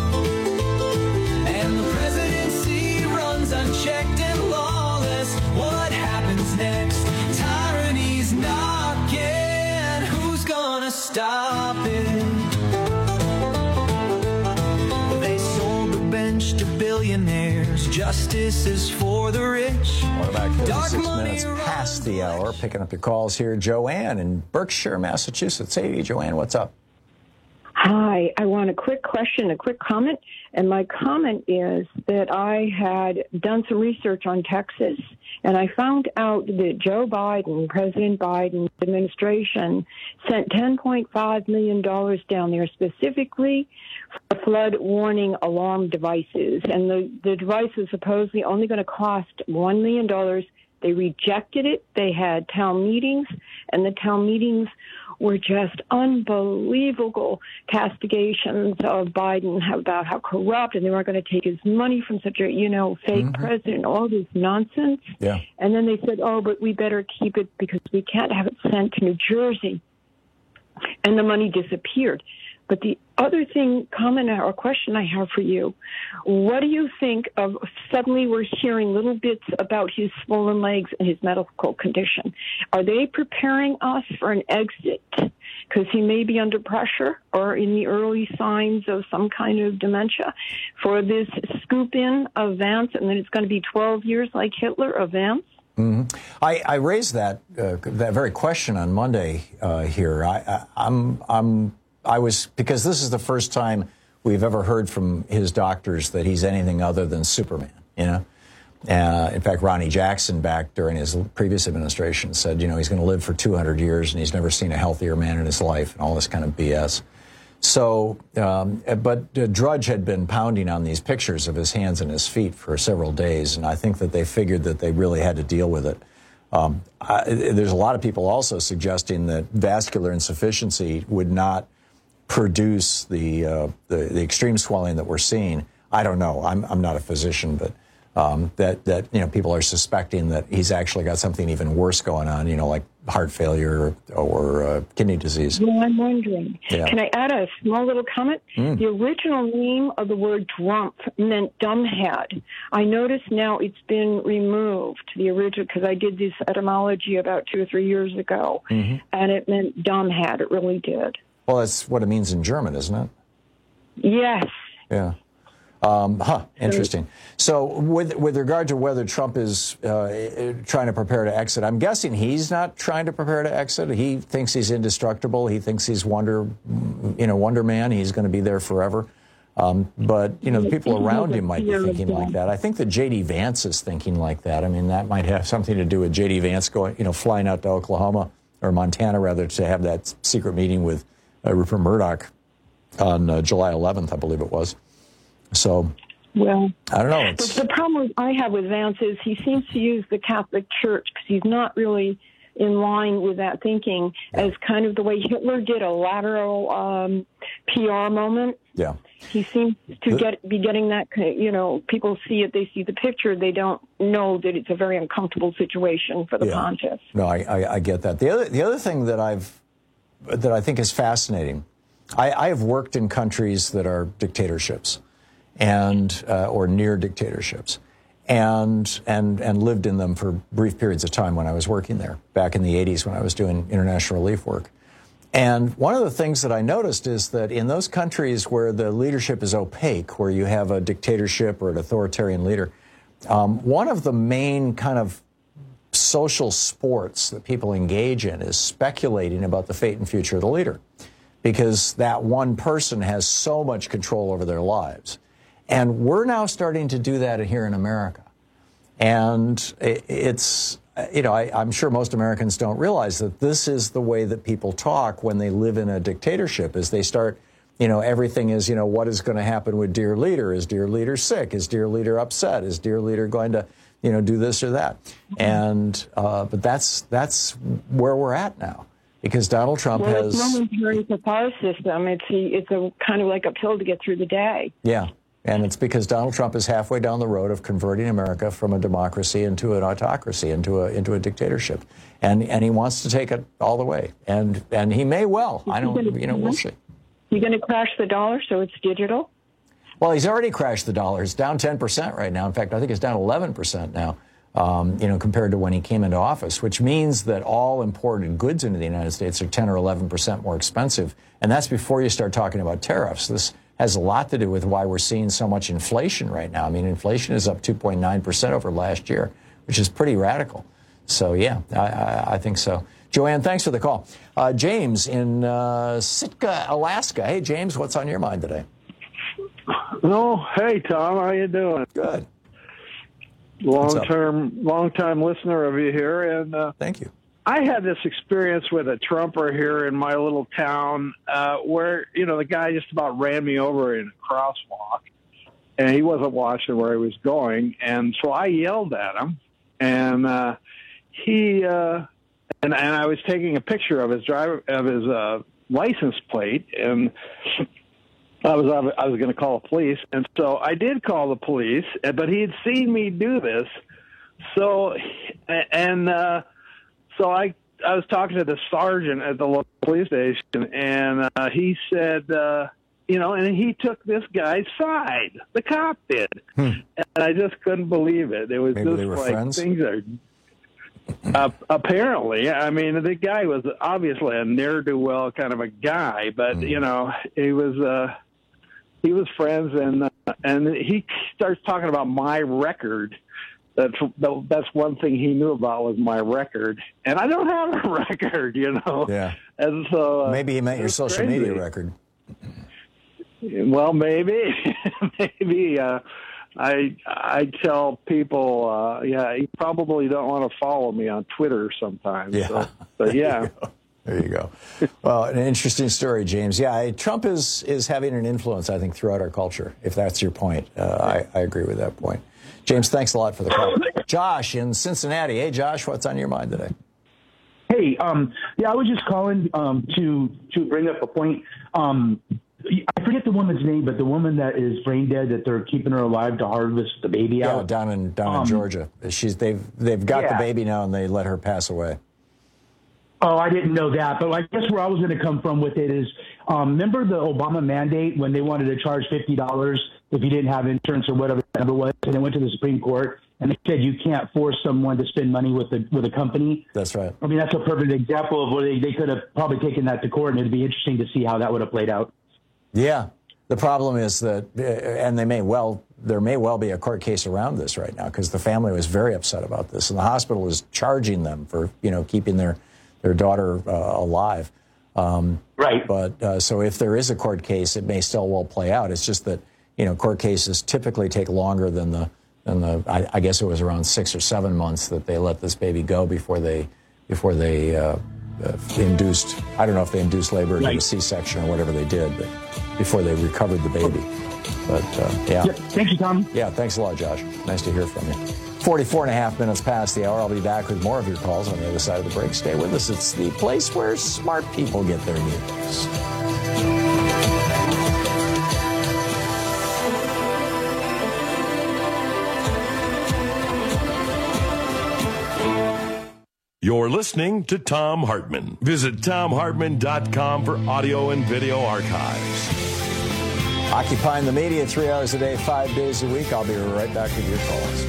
Speaker 22: and the presidency runs unchecked and lawless. What happens next? Tyranny's knocking. Who's gonna stop it? They sold the bench to billionaires. Justice is for the rich.
Speaker 17: What about 36 minutes past the hour? Picking up your calls here. Joanne in Berkshire, Massachusetts. Hey, Joanne, what's up?
Speaker 5: Hi, I want a quick question, a quick comment. And my comment is that I had done some research on Texas, and I found out that Joe Biden, President Biden's administration, sent $10.5 million down there specifically for flood warning alarm devices. And the device was supposedly only going to cost $1 million. They rejected it. They had town meetings, and the town meetings were just unbelievable castigations of Biden about how corrupt, and they weren't going to take his money from such a, fake president, all this nonsense.
Speaker 17: Yeah.
Speaker 5: And then they said, oh, but we better keep it because we can't have it sent to New Jersey. And the money disappeared. But the other comment or question I have for you, what do you think of suddenly we're hearing little bits about his swollen legs and his medical condition? Are they preparing us for an exit? Because he may be under pressure or in the early signs of some kind of dementia for this scoop in of Vance, and then it's going to be 12 years like Hitler of Vance?
Speaker 17: Mm-hmm. I raised that very question on Monday here. Because this is the first time we've ever heard from his doctors that he's anything other than Superman, in fact, Ronnie Jackson back during his previous administration said, he's going to live for 200 years and he's never seen a healthier man in his life and all this kind of BS. So, but Drudge had been pounding on these pictures of his hands and his feet for several days, and I think that they figured that they really had to deal with it. There's a lot of people also suggesting that vascular insufficiency would not produce the extreme swelling that we're seeing. I don't know. I'm not a physician, but that people are suspecting that he's actually got something even worse going on, like heart failure or kidney disease.
Speaker 5: Well, I'm wondering.
Speaker 17: Yeah.
Speaker 5: Can I add a small little comment? The original name of the word Drumpf meant dumbhead. I notice now it's been removed, the original, because I did this etymology about 2 or 3 years ago, and it meant dumbhead. It really did.
Speaker 17: Well, that's what it means in German, isn't it?
Speaker 5: Yes.
Speaker 17: Yeah. Interesting. So with regard to whether Trump is trying to prepare to exit, I'm guessing he's not trying to prepare to exit. He thinks he's indestructible. He thinks he's Wonder Man. He's going to be there forever. But, the people around him might be thinking like that. I think that J.D. Vance is thinking like that. I mean, that might have something to do with J.D. Vance flying out to Oklahoma or Montana, rather, to have that secret meeting with Rupert Murdoch on July 11th, I believe it was. So,
Speaker 5: well,
Speaker 17: I don't know.
Speaker 5: The problem I have with Vance is he seems to use the Catholic Church because he's not really in line with that thinking as kind of the way Hitler did a lateral PR moment.
Speaker 17: Yeah.
Speaker 5: He seems to be getting that, people see it, they see the picture, they don't know that it's a very uncomfortable situation for the pontiff.
Speaker 17: No, I get that. The other thing that I think is fascinating, I have worked in countries that are dictatorships and or near dictatorships, and lived in them for brief periods of time when I was working there back in the 80s when I was doing international relief work. And one of the things that I noticed is that in those countries where the leadership is opaque, where you have a dictatorship or an authoritarian leader, one of the main kind of social sports that people engage in is speculating about the fate and future of the leader, because that one person has so much control over their lives. And we're now starting to do that here in America. And it's, I'm sure most Americans don't realize that this is the way that people talk when they live in a dictatorship, is they start, everything is, what is going to happen with dear leader? Is dear leader sick? Is dear leader upset? Is dear leader going to, do this or that? And, but that's where we're at now, because Donald Trump has...
Speaker 5: It's momentary support system. It's a kind of like a pill to get through the day.
Speaker 17: Yeah. And it's because Donald Trump is halfway down the road of converting America from a democracy into an autocracy, into a dictatorship, and he wants to take it all the way. And he may well. We'll see.
Speaker 5: You going to crash the dollar so it's digital?
Speaker 17: Well, he's already crashed the dollar. It's down 10% right now. In fact, I think it's down 11% now. Compared to when he came into office, which means that all imported goods into the United States are 10 or 11% more expensive, and that's before you start talking about tariffs. This has a lot to do with why we're seeing so much inflation right now. I mean, inflation is up 2.9% over last year, which is pretty radical. So, yeah, I think so. Joanne, thanks for the call. James in Sitka, Alaska. Hey, James, what's on your mind today?
Speaker 7: Oh, hey, Tom. How you doing?
Speaker 17: Good.
Speaker 7: Long-time listener of you here. And
Speaker 17: thank you.
Speaker 7: I had this experience with a Trumper here in my little town where, the guy just about ran me over in a crosswalk, and he wasn't watching where he was going. And so I yelled at him, and and I was taking a picture of his license plate, and I was going to call the police. And so I did call the police, but he had seen me do this. So I was talking to the sergeant at the local police station, and he said, and he took this guy's side. The cop did. And I just couldn't believe it. It was
Speaker 17: Maybe
Speaker 7: just
Speaker 17: they were
Speaker 7: like
Speaker 17: friends?
Speaker 7: Things are... apparently. I mean, the guy was obviously a ne'er-do-well kind of a guy, but, he was friends, and he starts talking about my record. That's one thing he knew about was my record, and I don't have a record,
Speaker 17: Yeah.
Speaker 7: And so
Speaker 17: maybe he meant your social media record.
Speaker 7: Well, maybe, maybe. I tell people, you probably don't want to follow me on Twitter sometimes.
Speaker 17: Yeah.
Speaker 7: So, but yeah.
Speaker 17: There you go. Well, an interesting story, James. Yeah, Trump is having an influence, I think, throughout our culture, if that's your point. I agree with that point. James, thanks a lot for the call. Josh in Cincinnati. Hey, Josh, what's on your mind today?
Speaker 9: Hey, I was just calling to bring up a point. I forget the woman's name, but the woman that is brain dead, that they're keeping her alive to harvest the baby out.
Speaker 17: Yeah, down in Georgia. They've got the baby now, and they let her pass away.
Speaker 9: Oh, I didn't know that. But I guess where I was going to come from with it is, remember the Obama mandate when they wanted to charge $50 if you didn't have insurance or whatever the number was, and they went to the Supreme Court and they said you can't force someone to spend money with a company.
Speaker 17: That's right.
Speaker 9: I mean, that's a perfect example of where they could have probably taken that to court, and it'd be interesting to see how that would have played out.
Speaker 17: Yeah. The problem is that, and there may well be a court case around this right now, because the family was very upset about this, and the hospital is charging them for keeping their daughter alive.
Speaker 9: Right.
Speaker 17: But so if there is a court case, it may still well play out. It's just that court cases typically take longer than the I guess it was around 6 or 7 months that they let this baby go before they induced, I don't know if they induced labor or did a C-section or whatever they did, but before they recovered the baby. But, yeah.
Speaker 9: Thank you, Tom.
Speaker 17: Yeah, thanks a lot, Josh. Nice to hear from you. 44 and a half minutes past the hour. I'll be back with more of your calls on the other side of the break. Stay with us. It's the place where smart people get their news.
Speaker 15: You're listening to Thom Hartmann. Visit ThomHartmann.com for audio and video archives.
Speaker 17: Occupying the media 3 hours a day, 5 days a week. I'll be right back with your calls.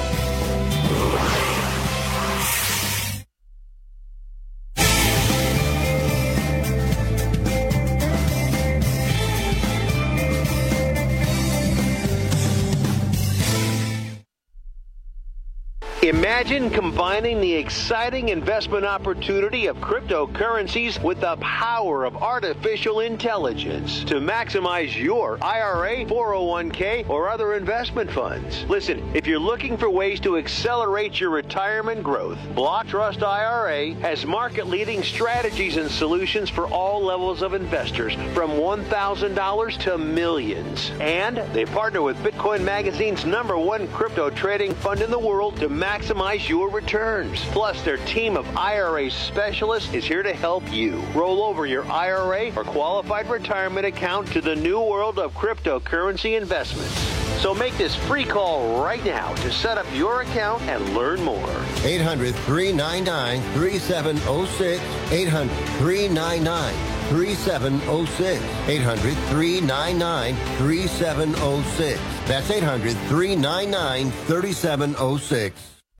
Speaker 10: Imagine combining the exciting investment opportunity of cryptocurrencies with the power of artificial intelligence to maximize your IRA, 401k, or other investment funds. Listen, if you're looking for ways to accelerate your retirement growth, Block Trust IRA has market-leading strategies and solutions for all levels of investors, from $1,000 to millions. And they partner with Bitcoin Magazine's #1 crypto trading fund in the world to maximize your returns. Plus, their team of IRA specialists is here to help you roll over your IRA or qualified retirement account to the new world of cryptocurrency investments. So make this free call right now to set up your account and learn more.
Speaker 3: 800-399-3706. 800-399-3706. 800-399-3706. That's 800-399-3706.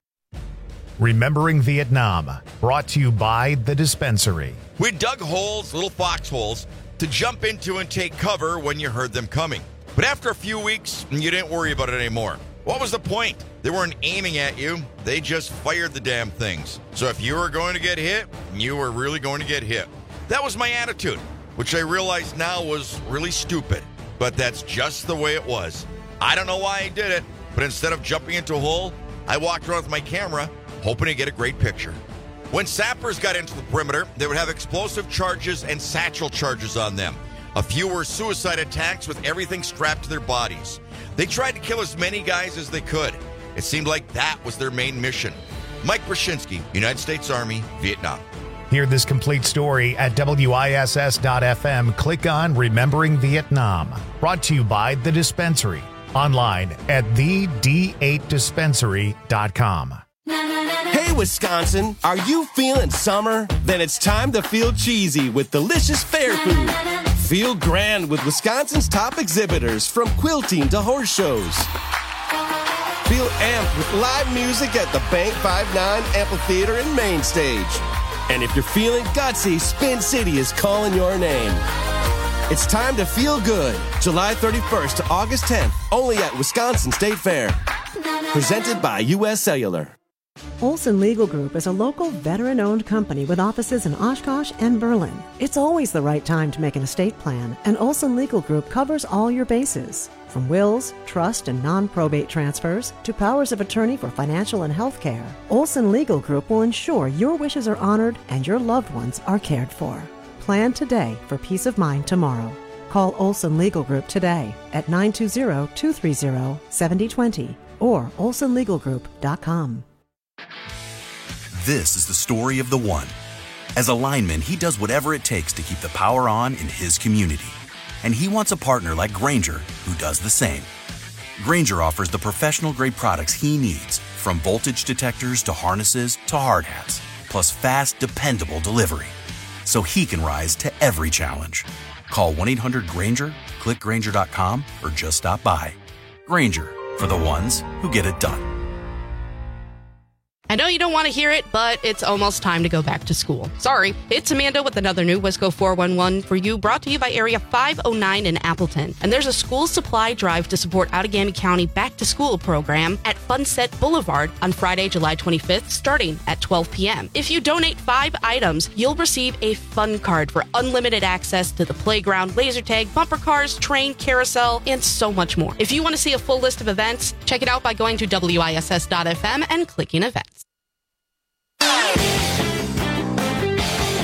Speaker 1: Remembering Vietnam, brought to you by The Dispensary.
Speaker 11: We dug holes, little foxholes, to jump into and take cover when you heard them coming. But after a few weeks, you didn't worry about it anymore. What was the point? They weren't aiming at you. They just fired the damn things. So if you were going to get hit, you were really going to get hit. That was my attitude, which I realize now was really stupid. But that's just the way it was. I don't know why I did it, but instead of jumping into a hole, I walked around with my camera, hoping to get a great picture. When sappers got into the perimeter, they would have explosive charges and satchel charges on them. A few were suicide attacks with everything strapped to their bodies. They tried to kill as many guys as they could. It seemed like that was their main mission. Mike Brzezinski, United States Army, Vietnam.
Speaker 1: Hear this complete story at WISS.FM. Click on Remembering Vietnam. Brought to you by The Dispensary. Online at thed8dispensary.com.
Speaker 12: Hey, Wisconsin, are you feeling summer? Then it's time to feel cheesy with delicious fair food. Feel grand with Wisconsin's top exhibitors, from quilting to horse shows. Feel amped with live music at the Bank 5-9 Amphitheater and Main Stage. And if you're feeling gutsy, Spin City is calling your name. It's time to feel good. July 31st to August 10th, only at Wisconsin State Fair. Presented by U.S. Cellular.
Speaker 25: Olson Legal Group is a local veteran-owned company with offices in Oshkosh and Berlin. It's always the right time to make an estate plan, and Olson Legal Group covers all your bases. From wills, trust, and non-probate transfers to powers of attorney for financial and health care, Olson Legal Group will ensure your wishes are honored and your loved ones are cared for. Plan today for peace of mind tomorrow. Call Olson Legal Group today at 920-230-7020 or olsonlegalgroup.com.
Speaker 13: This is the story of the one. As a lineman, he does whatever it takes to keep the power on in his community. And he wants a partner like Grainger who does the same. Grainger offers the professional-grade products he needs, from voltage detectors to harnesses to hard hats, plus fast, dependable delivery, so he can rise to every challenge. Call 1-800-GRAINGER, click Grainger.com, or just stop by. Grainger, for the ones who get it done.
Speaker 18: I know you don't want to hear it, but it's almost time to go back to school. Sorry. It's Amanda with another new Wisco 411 for you, brought to you by Area 509 in Appleton. And there's a school supply drive to support Outagamie County Back to School program at Funset Boulevard on Friday, July 25th, starting at 12 p.m. If you donate 5 items, you'll receive a fun card for unlimited access to the playground, laser tag, bumper cars, train, carousel, and so much more. If you want to see a full list of events, check it out by going to WISS.FM and clicking events.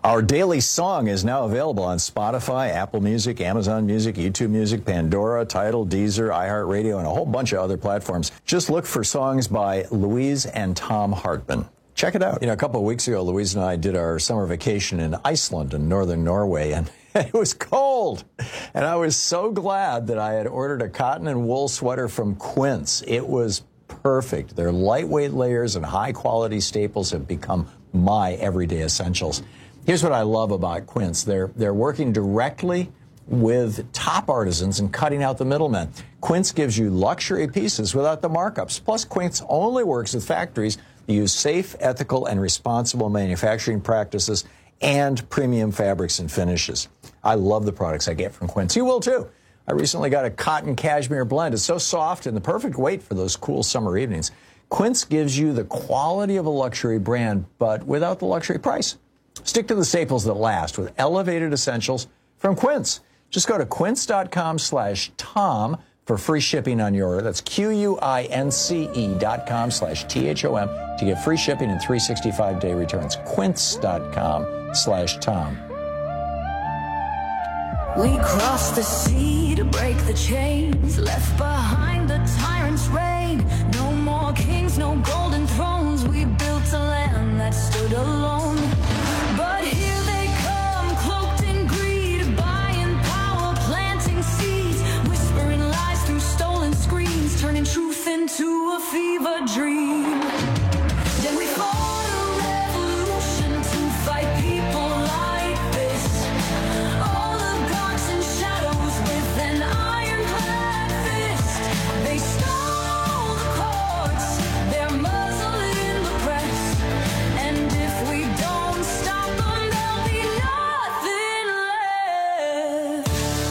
Speaker 17: Our daily song is now available on Spotify, Apple Music, Amazon Music, YouTube Music, Pandora, Tidal, Deezer, iHeartRadio, and a whole bunch of other platforms. Just look for songs by Louise and Tom Hartman. Check it out. You know, a couple of weeks ago, Louise and I did our summer vacation in Iceland in northern Norway, and it was cold. And I was so glad that I had ordered a cotton and wool sweater from Quince. It was perfect. Their lightweight layers and high-quality staples have become my everyday essentials. Here's what I love about Quince. They're working directly with top artisans and cutting out the middlemen. Quince gives you luxury pieces without the markups. Plus, Quince only works with factories that use safe, ethical, and responsible manufacturing practices and premium fabrics and finishes. I love the products I get from Quince. You will, too. I recently got a cotton cashmere blend. It's so soft and the perfect weight for those cool summer evenings. Quince gives you the quality of a luxury brand, but without the luxury price. Stick to the staples that last with elevated essentials from Quince. Just go to quince.com/Tom for free shipping on your order. That's QUINCE.com/THOM to get free shipping and 365-day returns. Quince.com/Tom.
Speaker 6: We crossed the sea to break the chains, left behind the tyrant's reign. No more kings, no golden thrones. We built a land that stood alone. But here they come, cloaked in greed, buying power, planting seeds, whispering lies through stolen screens, turning truth into a fever dream. Then we fought a revolution to fight people like this. All the gods and shadows with an ironclad fist. They stole the courts, their muzzle in the press. And if we don't stop them, there'll be nothing left.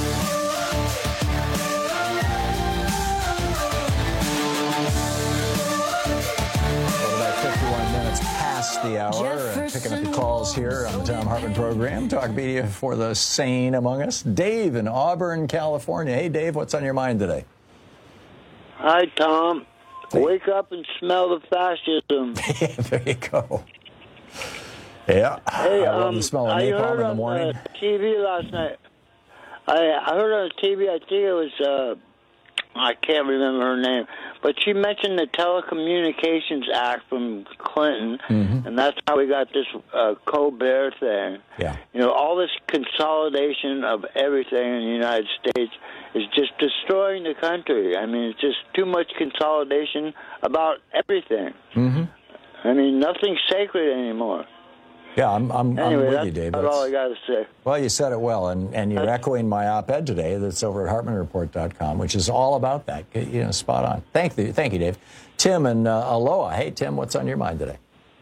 Speaker 17: About 51 minutes past the hour, picking up the calls here on the Tom Hartman program. Talk media for the sane among us. Dave in Auburn, California. Hey, Dave, what's on your mind today?
Speaker 14: Hi, Tom. Wake up and smell the fascism.
Speaker 17: There you go. Yeah,
Speaker 14: Hey,
Speaker 17: I love the smell of
Speaker 14: I
Speaker 17: napalm
Speaker 14: heard
Speaker 17: in the
Speaker 14: on
Speaker 17: morning.
Speaker 14: TV last night. I heard on TV, I think it was, I can't remember her name, but she mentioned the Telecommunications Act from Clinton, and that's how we got this Colbert thing.
Speaker 17: Yeah.
Speaker 14: You know, all this consolidation of everything in the United States is just destroying the country. I mean, it's just too much consolidation about everything. I mean, nothing's sacred anymore.
Speaker 17: Yeah, I'm
Speaker 14: Anyway,
Speaker 17: with
Speaker 14: that's
Speaker 17: you, Dave.
Speaker 14: about all I got to say.
Speaker 17: Well, you said it well, and you're echoing my op-ed today that's over at HartmanReport.com, which is all about that. You know, spot on. Thank you, Dave. Tim and Aloha. Hey, Tim, what's on your mind today?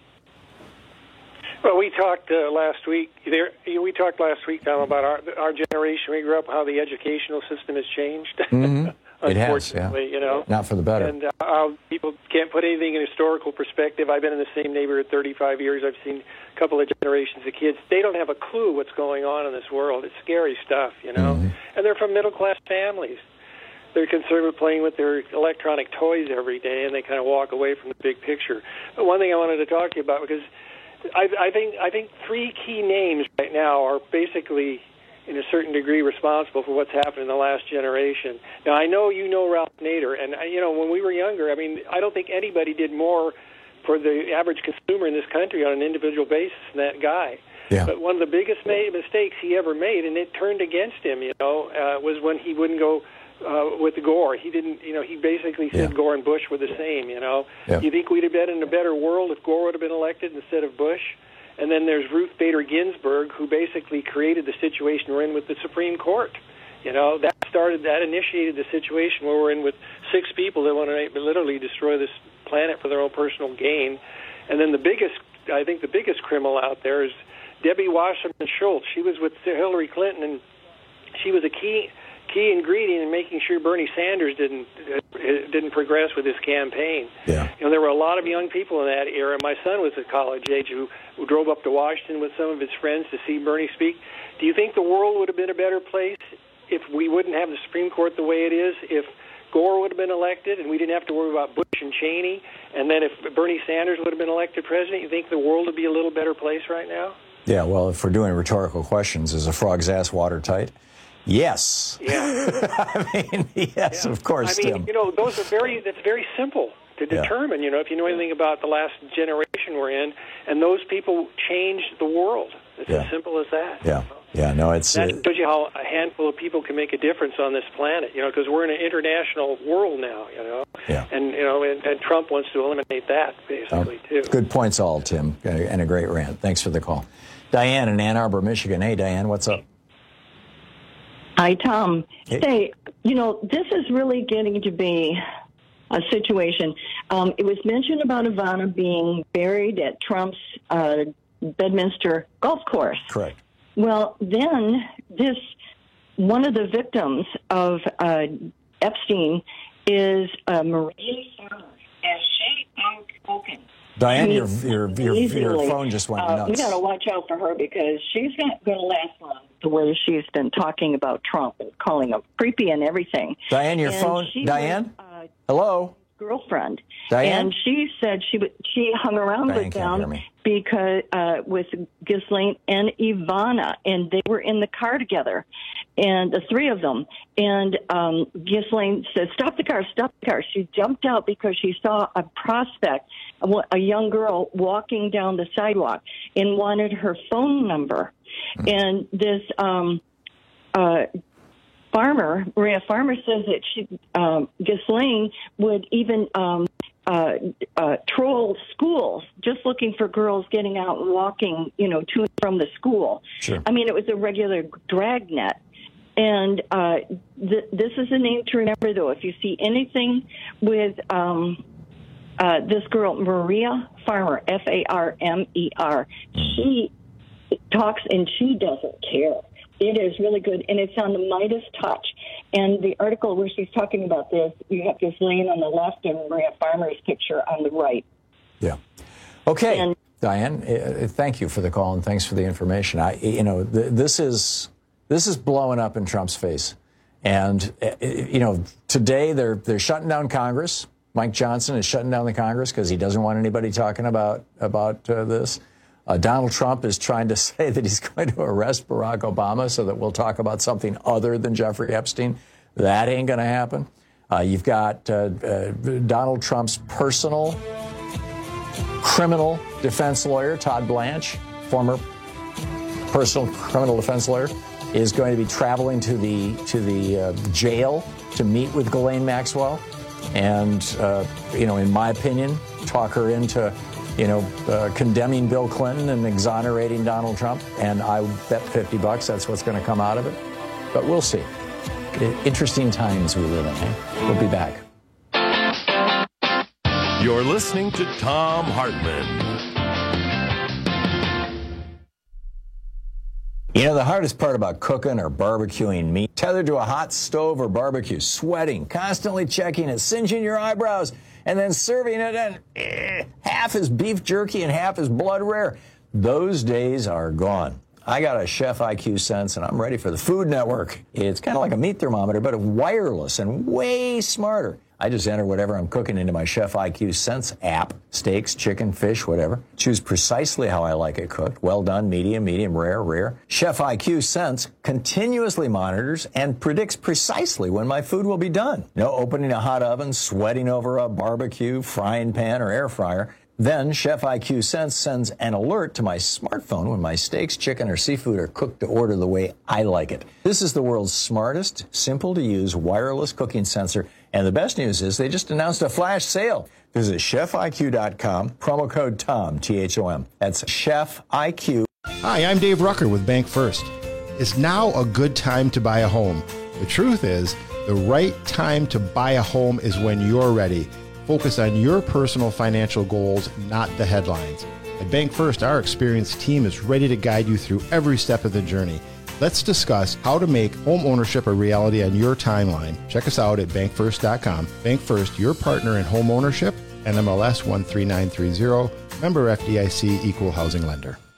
Speaker 16: Well, we talked last week. We talked last week, Tom, about our generation. We grew up how the educational system has changed.
Speaker 17: It has, yeah.
Speaker 16: You know,
Speaker 17: not for the better.
Speaker 16: And people can't put anything in historical perspective. I've been in the same neighborhood 35 years. I've seen a couple of generations of kids. They don't have a clue what's going on in this world. It's scary stuff, you know. And they're from middle-class families. They're concerned with playing with their electronic toys every day, and they kind of walk away from the big picture. But one thing I wanted to talk to you about, because I think three key names right now are basically, in a certain degree, responsible for what's happened in the last generation. Now, I know you know Ralph Nader, and, you know, when we were younger, I mean, I don't think anybody did more for the average consumer in this country on an individual basis than that guy.
Speaker 17: Yeah.
Speaker 16: But one of the biggest mistakes he ever made, and it turned against him, you know, was when he wouldn't go with Gore. He didn't, you know, he basically said Gore and Bush were the same, you know. You think we'd have been in a better world if Gore would have been elected instead of Bush? And then there's Ruth Bader Ginsburg, who basically created the situation we're in with the Supreme Court. You know, that initiated the situation where we're in with 6 people that want to literally destroy this planet for their own personal gain. And then I think the biggest criminal out there is Debbie Wasserman Schultz. She was with Hillary Clinton, and she was a key ingredient in making sure Bernie Sanders didn't progress with his campaign.
Speaker 17: Yeah.
Speaker 16: You know, there were a lot of young people in that era. My son was at college age who drove up to Washington with some of his friends to see Bernie speak. Do you think the world would have been a better place if we wouldn't have the Supreme Court the way it is? If Gore would have been elected and we didn't have to worry about Bush and Cheney, and then if Bernie Sanders would have been elected president, you think the world would be a little better place right now?
Speaker 17: Yeah, well, if we're doing rhetorical questions, is a frog's ass watertight? Yes.
Speaker 16: Yeah.
Speaker 17: I mean, yes, of course, Tim.
Speaker 16: That's very simple to determine, if you know anything about the last generation we're in, and those people changed the world. It's as simple as that.
Speaker 17: Yeah. Yeah, no, it's...
Speaker 16: That shows you how a handful of people can make a difference on this planet, because we're in an international world now,
Speaker 17: Yeah.
Speaker 16: And Trump wants to eliminate that, basically, too.
Speaker 17: Good points all, Tim, and a great rant. Thanks for the call. Diane in Ann Arbor, Michigan. Hey, Diane, what's up?
Speaker 4: Hi, Tom. Hey, this is really getting to be a situation. It was mentioned about Ivana being buried at Trump's Bedminster golf course.
Speaker 17: Correct.
Speaker 4: Well, then one of the victims of Epstein is Maria Farmer, as she outspoken.
Speaker 17: Diane, your phone just went nuts.
Speaker 4: We got to watch out for her because she's not going to last long. The way she's been talking about Trump and calling him creepy and everytheverything.
Speaker 17: Diane, your phone. Diane, hello.
Speaker 4: Girlfriend.
Speaker 17: Diane,
Speaker 4: and she said she hung around
Speaker 17: Diane
Speaker 4: with them because with Ghislaine and Ivana, and they were in the car together, and the three of them. And Ghislaine said, "Stop the car! Stop the car!" She jumped out because she saw a prospect, a young girl walking down the sidewalk, and wanted her phone number. And this Maria Farmer says that Ghislaine would even troll schools just looking for girls getting out and walking, to and from the school.
Speaker 17: Sure.
Speaker 4: I mean, it was a regular dragnet. And this is a name to remember, though. If you see anything with this girl, Maria Farmer, Farmer, she talks and she doesn't care. It is really good, and it's on the Midas Touch. And the article where she's talking about this, you have Ghislaine on the left and Maria Farmer's picture on the right.
Speaker 17: Yeah. Okay, Diane, thank you for the call and thanks for the information. This is blowing up in Trump's face, and today they're shutting down Congress. Mike Johnson is shutting down the Congress because he doesn't want anybody talking about this. Donald Trump is trying to say that he's going to arrest Barack Obama so that we'll talk about something other than Jeffrey Epstein. That ain't going to happen. You've got Donald Trump's personal criminal defense lawyer, Todd Blanche, former personal criminal defense lawyer, is going to be traveling to the jail to meet with Ghislaine Maxwell and, in my opinion, talk her into condemning Bill Clinton and exonerating Donald Trump, and I bet $50 that's what's going to come out of it. But we'll see. Interesting times we live in. We'll be back.
Speaker 15: You're listening to Thom Hartmann.
Speaker 17: The hardest part about cooking or barbecuing meat, tethered to a hot stove or barbecue, sweating, constantly checking it, singeing your eyebrows, and then serving it and half is beef jerky and half is blood rare. Those days are gone. I got a Chef IQ Sense, and I'm ready for the Food Network. It's kind of like a meat thermometer, but wireless and way smarter. I just enter whatever I'm cooking into my Chef IQ Sense app. Steaks, chicken, fish, whatever. Choose precisely how I like it cooked. Well done, medium, medium, rare, rare. Chef IQ Sense continuously monitors and predicts precisely when my food will be done. No opening a hot oven, sweating over a barbecue, frying pan, or air fryer. Then Chef IQ Sense sends an alert to my smartphone when my steaks, chicken, or seafood are cooked to order the way I like it. This is the world's smartest, simple-to-use wireless cooking sensor. And the best news is they just announced a flash sale. Visit chefiq.com, promo code TOM, T-H-O-M. That's Chef IQ.
Speaker 19: Hi, I'm Dave Rucker with Bank First. It's now a good time to buy a home. The truth is, the right time to buy a home is when you're ready. Focus on your personal financial goals, not the headlines. At Bank First, our experienced team is ready to guide you through every step of the journey. Let's discuss how to make home ownership a reality on your timeline. Check us out at bankfirst.com. Bank First, your partner in home ownership, NMLS 13930, member FDIC, equal housing lender.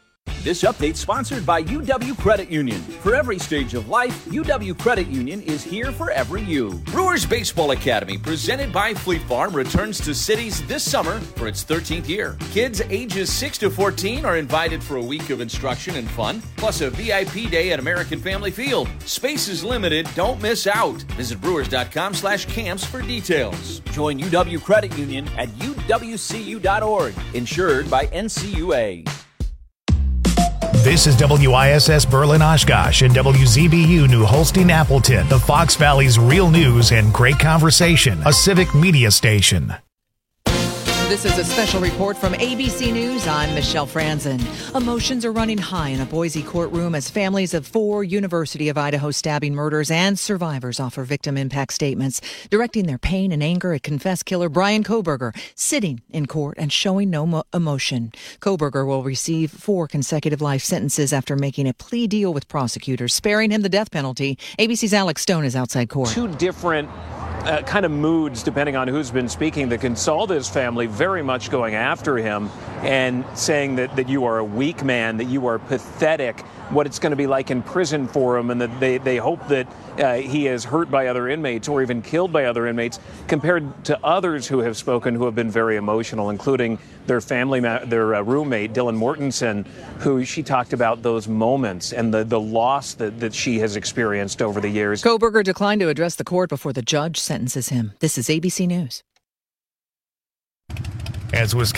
Speaker 2: This update sponsored by UW Credit Union. For every stage of life, UW Credit Union is here for every you. Brewers Baseball Academy, presented by Fleet Farm, returns to cities this summer for its 13th year. Kids ages 6 to 14 are invited for a week of instruction and fun, plus a VIP day at American Family Field. Space is limited. Don't miss out. Visit brewers.com/camps for details. Join UW Credit Union at uwcu.org. Insured by NCUA.
Speaker 1: This is WISS Berlin Oshkosh and WZBU New Holstein Appleton, the Fox Valley's real news and great conversation, a civic media station.
Speaker 20: This is a special report from ABC News. I'm Michelle Franzen. Emotions are running high in a Boise courtroom as families of 4 University of Idaho stabbing murders and survivors offer victim impact statements, directing their pain and anger at confessed killer Bryan Kohberger, sitting in court and showing no emotion. Kohberger will receive 4 consecutive life sentences after making a plea deal with prosecutors, sparing him the death penalty. ABC's Alex Stone is outside court.
Speaker 21: 2 different kind of moods depending on who's been speaking. The Gonsalves family very much going after him and saying that you are a weak man, that you are pathetic, what it's going to be like in prison for him, and that they hope that he is hurt by other inmates or even killed by other inmates, compared to others who have spoken who have been very emotional, including their roommate, Dylan Mortensen, who she talked about those moments and the loss that she has experienced over the years.
Speaker 20: Kohberger declined to address the court before the judge sentences him. This is ABC News.
Speaker 1: As was